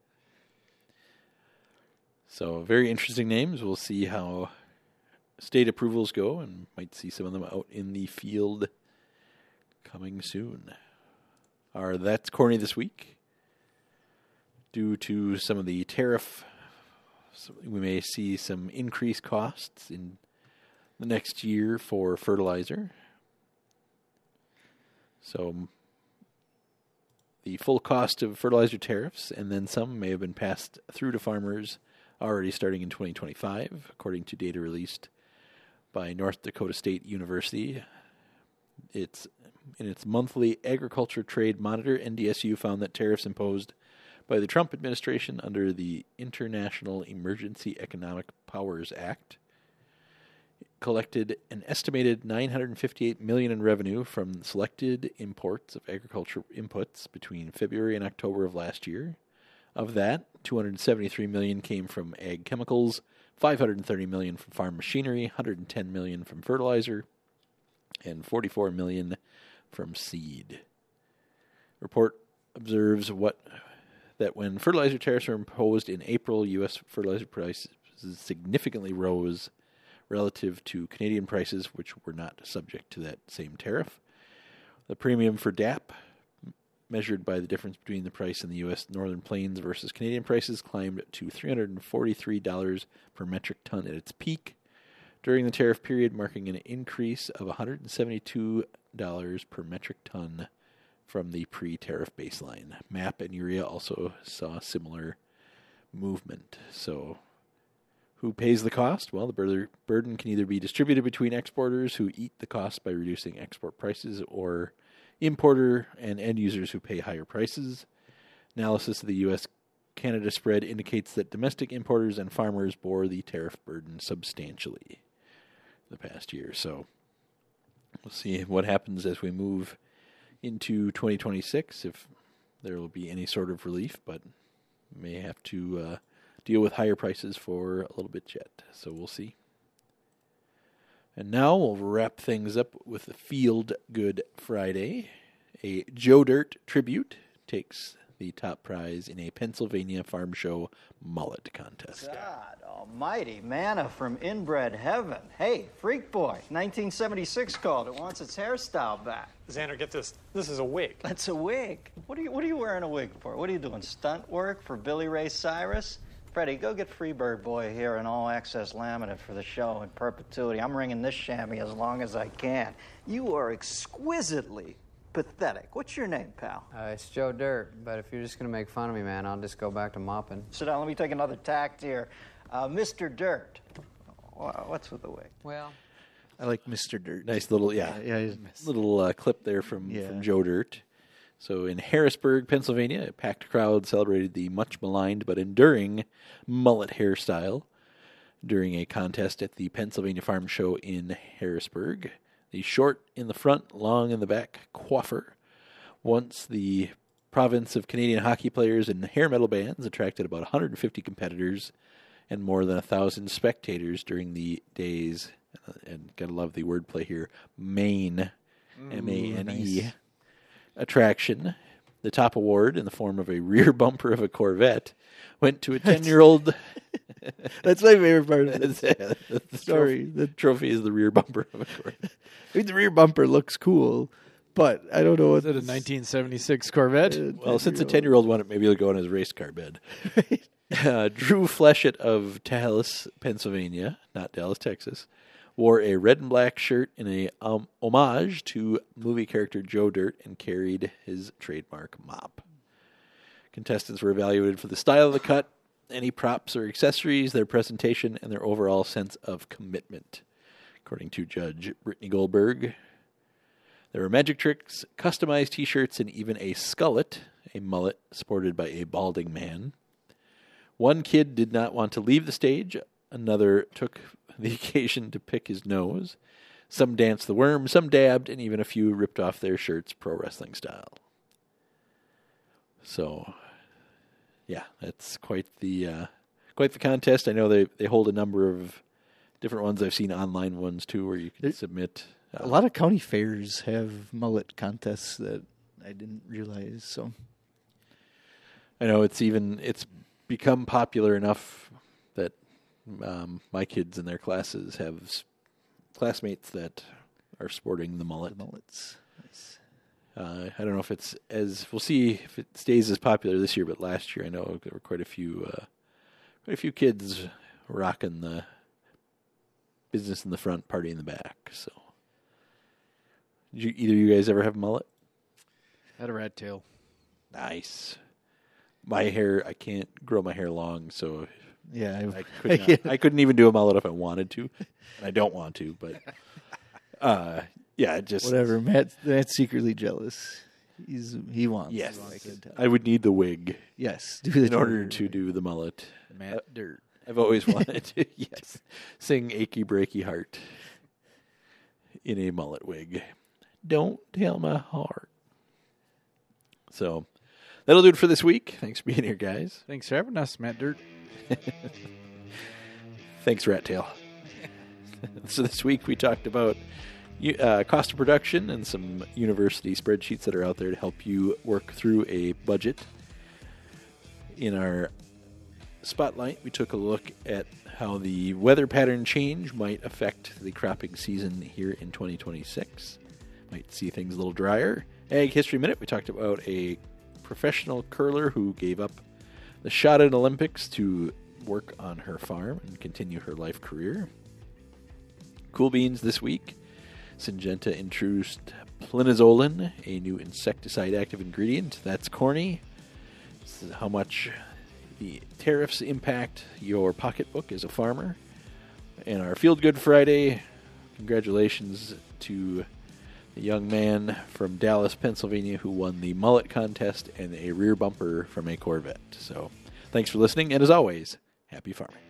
Speaker 1: So very interesting names. We'll see how state approvals go and might see some of them out in the field coming soon. Our That's Corny this week. Due to some of the tariff, so we may see some increased costs in the next year for fertilizer. So the full cost of fertilizer tariffs, and then some, may have been passed through to farmers already starting in twenty twenty-five, according to data released by North Dakota State University. It's in its monthly Agriculture Trade Monitor, N D S U found that tariffs imposed by the Trump administration under the International Emergency Economic Powers Act collected an estimated nine hundred fifty-eight million dollars in revenue from selected imports of agricultural inputs between February and October of last year. Of that, two hundred seventy-three million dollars came from ag chemicals, five hundred thirty million dollars from farm machinery, one hundred ten million dollars from fertilizer, and forty-four million dollars from seed. Report observes what that when fertilizer tariffs were imposed in April, U S fertilizer prices significantly rose relative to Canadian prices, which were not subject to that same tariff. The premium for D A P, measured by the difference between the price in the U S Northern Plains versus Canadian prices, climbed to three hundred forty-three dollars per metric ton at its peak during the tariff period, marking an increase of one hundred seventy-two dollars per metric ton from the pre-tariff baseline. M A P and urea also saw similar movement. So who pays the cost? Well, the burden can either be distributed between exporters who eat the cost by reducing export prices or importer and end users who pay higher prices. Analysis of the U S Canada spread indicates that domestic importers and farmers bore the tariff burden substantially the past year. So we'll see what happens as we move into twenty twenty-six, if there will be any sort of relief, but may have to uh, deal with higher prices for a little bit yet. So we'll see. And now we'll wrap things up with the Field Good Friday. A Joe Dirt tribute takes the top prize in a Pennsylvania Farm Show mullet contest.
Speaker 5: God almighty, manna from inbred heaven. Hey, Freak Boy, nineteen seventy-six called. It wants its hairstyle back.
Speaker 6: Xander, get this. This is a wig.
Speaker 5: That's a wig. What are you, what are you wearing a wig for? What are you doing, stunt work for Billy Ray Cyrus? Freddie, go get Freebird Boy here an all-access laminate for the show in perpetuity. I'm ringing this chamois as long as I can. You are exquisitely pathetic. What's your name, pal?
Speaker 7: Uh, it's Joe Dirt, but if you're just going to make fun of me, man, I'll just go back to mopping.
Speaker 5: Sit down. Let me take another tact here. Uh, Mister Dirt. What's with the wig?
Speaker 7: Well,
Speaker 3: I like Mister Dirt.
Speaker 1: Nice little, yeah,
Speaker 3: Yeah, yeah.
Speaker 1: little uh, clip there from,
Speaker 3: Yeah.
Speaker 1: from Joe Dirt. So in Harrisburg, Pennsylvania, a packed crowd celebrated the much maligned but enduring mullet hairstyle during a contest at the Pennsylvania Farm Show in Harrisburg. The short in the front, long in the back coiffer, once the province of Canadian hockey players and hair metal bands, attracted about one hundred fifty competitors and more than one thousand spectators during the day's, and gotta love the wordplay here, main, M A N E,
Speaker 3: nice.
Speaker 1: attraction. The top award, in the form of a rear bumper of a Corvette, went to a ten-year-old...
Speaker 3: That's my favorite part of this.
Speaker 1: the, the
Speaker 3: Sorry,
Speaker 1: trophy,
Speaker 3: the-
Speaker 1: the trophy is the rear bumper of a Corvette.
Speaker 3: I mean, the rear bumper looks cool, but I don't know what
Speaker 2: Is it a nineteen seventy-six Corvette?
Speaker 1: Well, since a ten-year-old won it, maybe he'll go on his race car bed. uh, Drew Fleshett of Dallas, Pennsylvania, not Dallas, Texas, wore a red and black shirt in a um, homage to movie character Joe Dirt and carried his trademark mop. Contestants were evaluated for the style of the cut, any props or accessories, their presentation, and their overall sense of commitment. According to Judge Brittany Goldberg, there were magic tricks, customized T-shirts, and even a skullet, a mullet sported by a balding man. One kid did not want to leave the stage. Another took the occasion to pick his nose. Some danced the worm, some dabbed, and even a few ripped off their shirts pro wrestling style. So, yeah, that's quite the uh, quite the contest. I know they, they hold a number of different ones. I've seen online ones too, where you can
Speaker 3: There-
Speaker 1: submit. Uh,
Speaker 3: a lot of county fairs have mullet contests that I didn't realize. So
Speaker 1: I know it's even it's become popular enough that um, my kids in their classes have s- classmates that are sporting the mullet.
Speaker 3: the mullets. Nice.
Speaker 1: Uh, I don't know if it's as we'll see if it stays as popular this year, but last year I know there were quite a few uh, quite a few kids rocking the business in the front, party in the back. So, did you, either of you guys ever have a mullet?
Speaker 2: Had a rat tail.
Speaker 1: Nice. My hair, I can't grow my hair long, so
Speaker 3: Yeah,
Speaker 1: I, could not, I couldn't even do a mullet if I wanted to, and I don't want to. But uh, yeah, it just
Speaker 3: whatever. Matt, Matt's secretly jealous. He's he wants.
Speaker 1: Yes,
Speaker 3: I can tell.
Speaker 1: I would need the wig
Speaker 3: Yes, do the
Speaker 1: in order
Speaker 3: Twitter.
Speaker 1: to do the mullet.
Speaker 2: Matt Dirt.
Speaker 1: I've always wanted to, yes, sing Achy Breaky Heart in a mullet wig. Don't tell my heart. So that'll do it for this week. Thanks for being here, guys.
Speaker 2: Thanks for having us, Matt Dirt.
Speaker 1: Thanks, Rat Tail. So this week we talked about uh, cost of production and some university spreadsheets that are out there to help you work through a budget. In our spotlight, we took a look at how the weather pattern change might affect the cropping season here in twenty twenty-six. Might see things a little drier. Ag History Minute, we talked about a professional curler who gave up the shot at Olympics to work on her farm and continue her life career. Cool Beans this week. Syngenta introduced plinazolin, a new insecticide active ingredient. That's corny. This is how much the tariffs impact your pocketbook as a farmer. And our Field Good Friday, congratulations to the young man from Dallas, Pennsylvania, who won the mullet contest and a rear bumper from a Corvette. So thanks for listening, and as always, happy farming.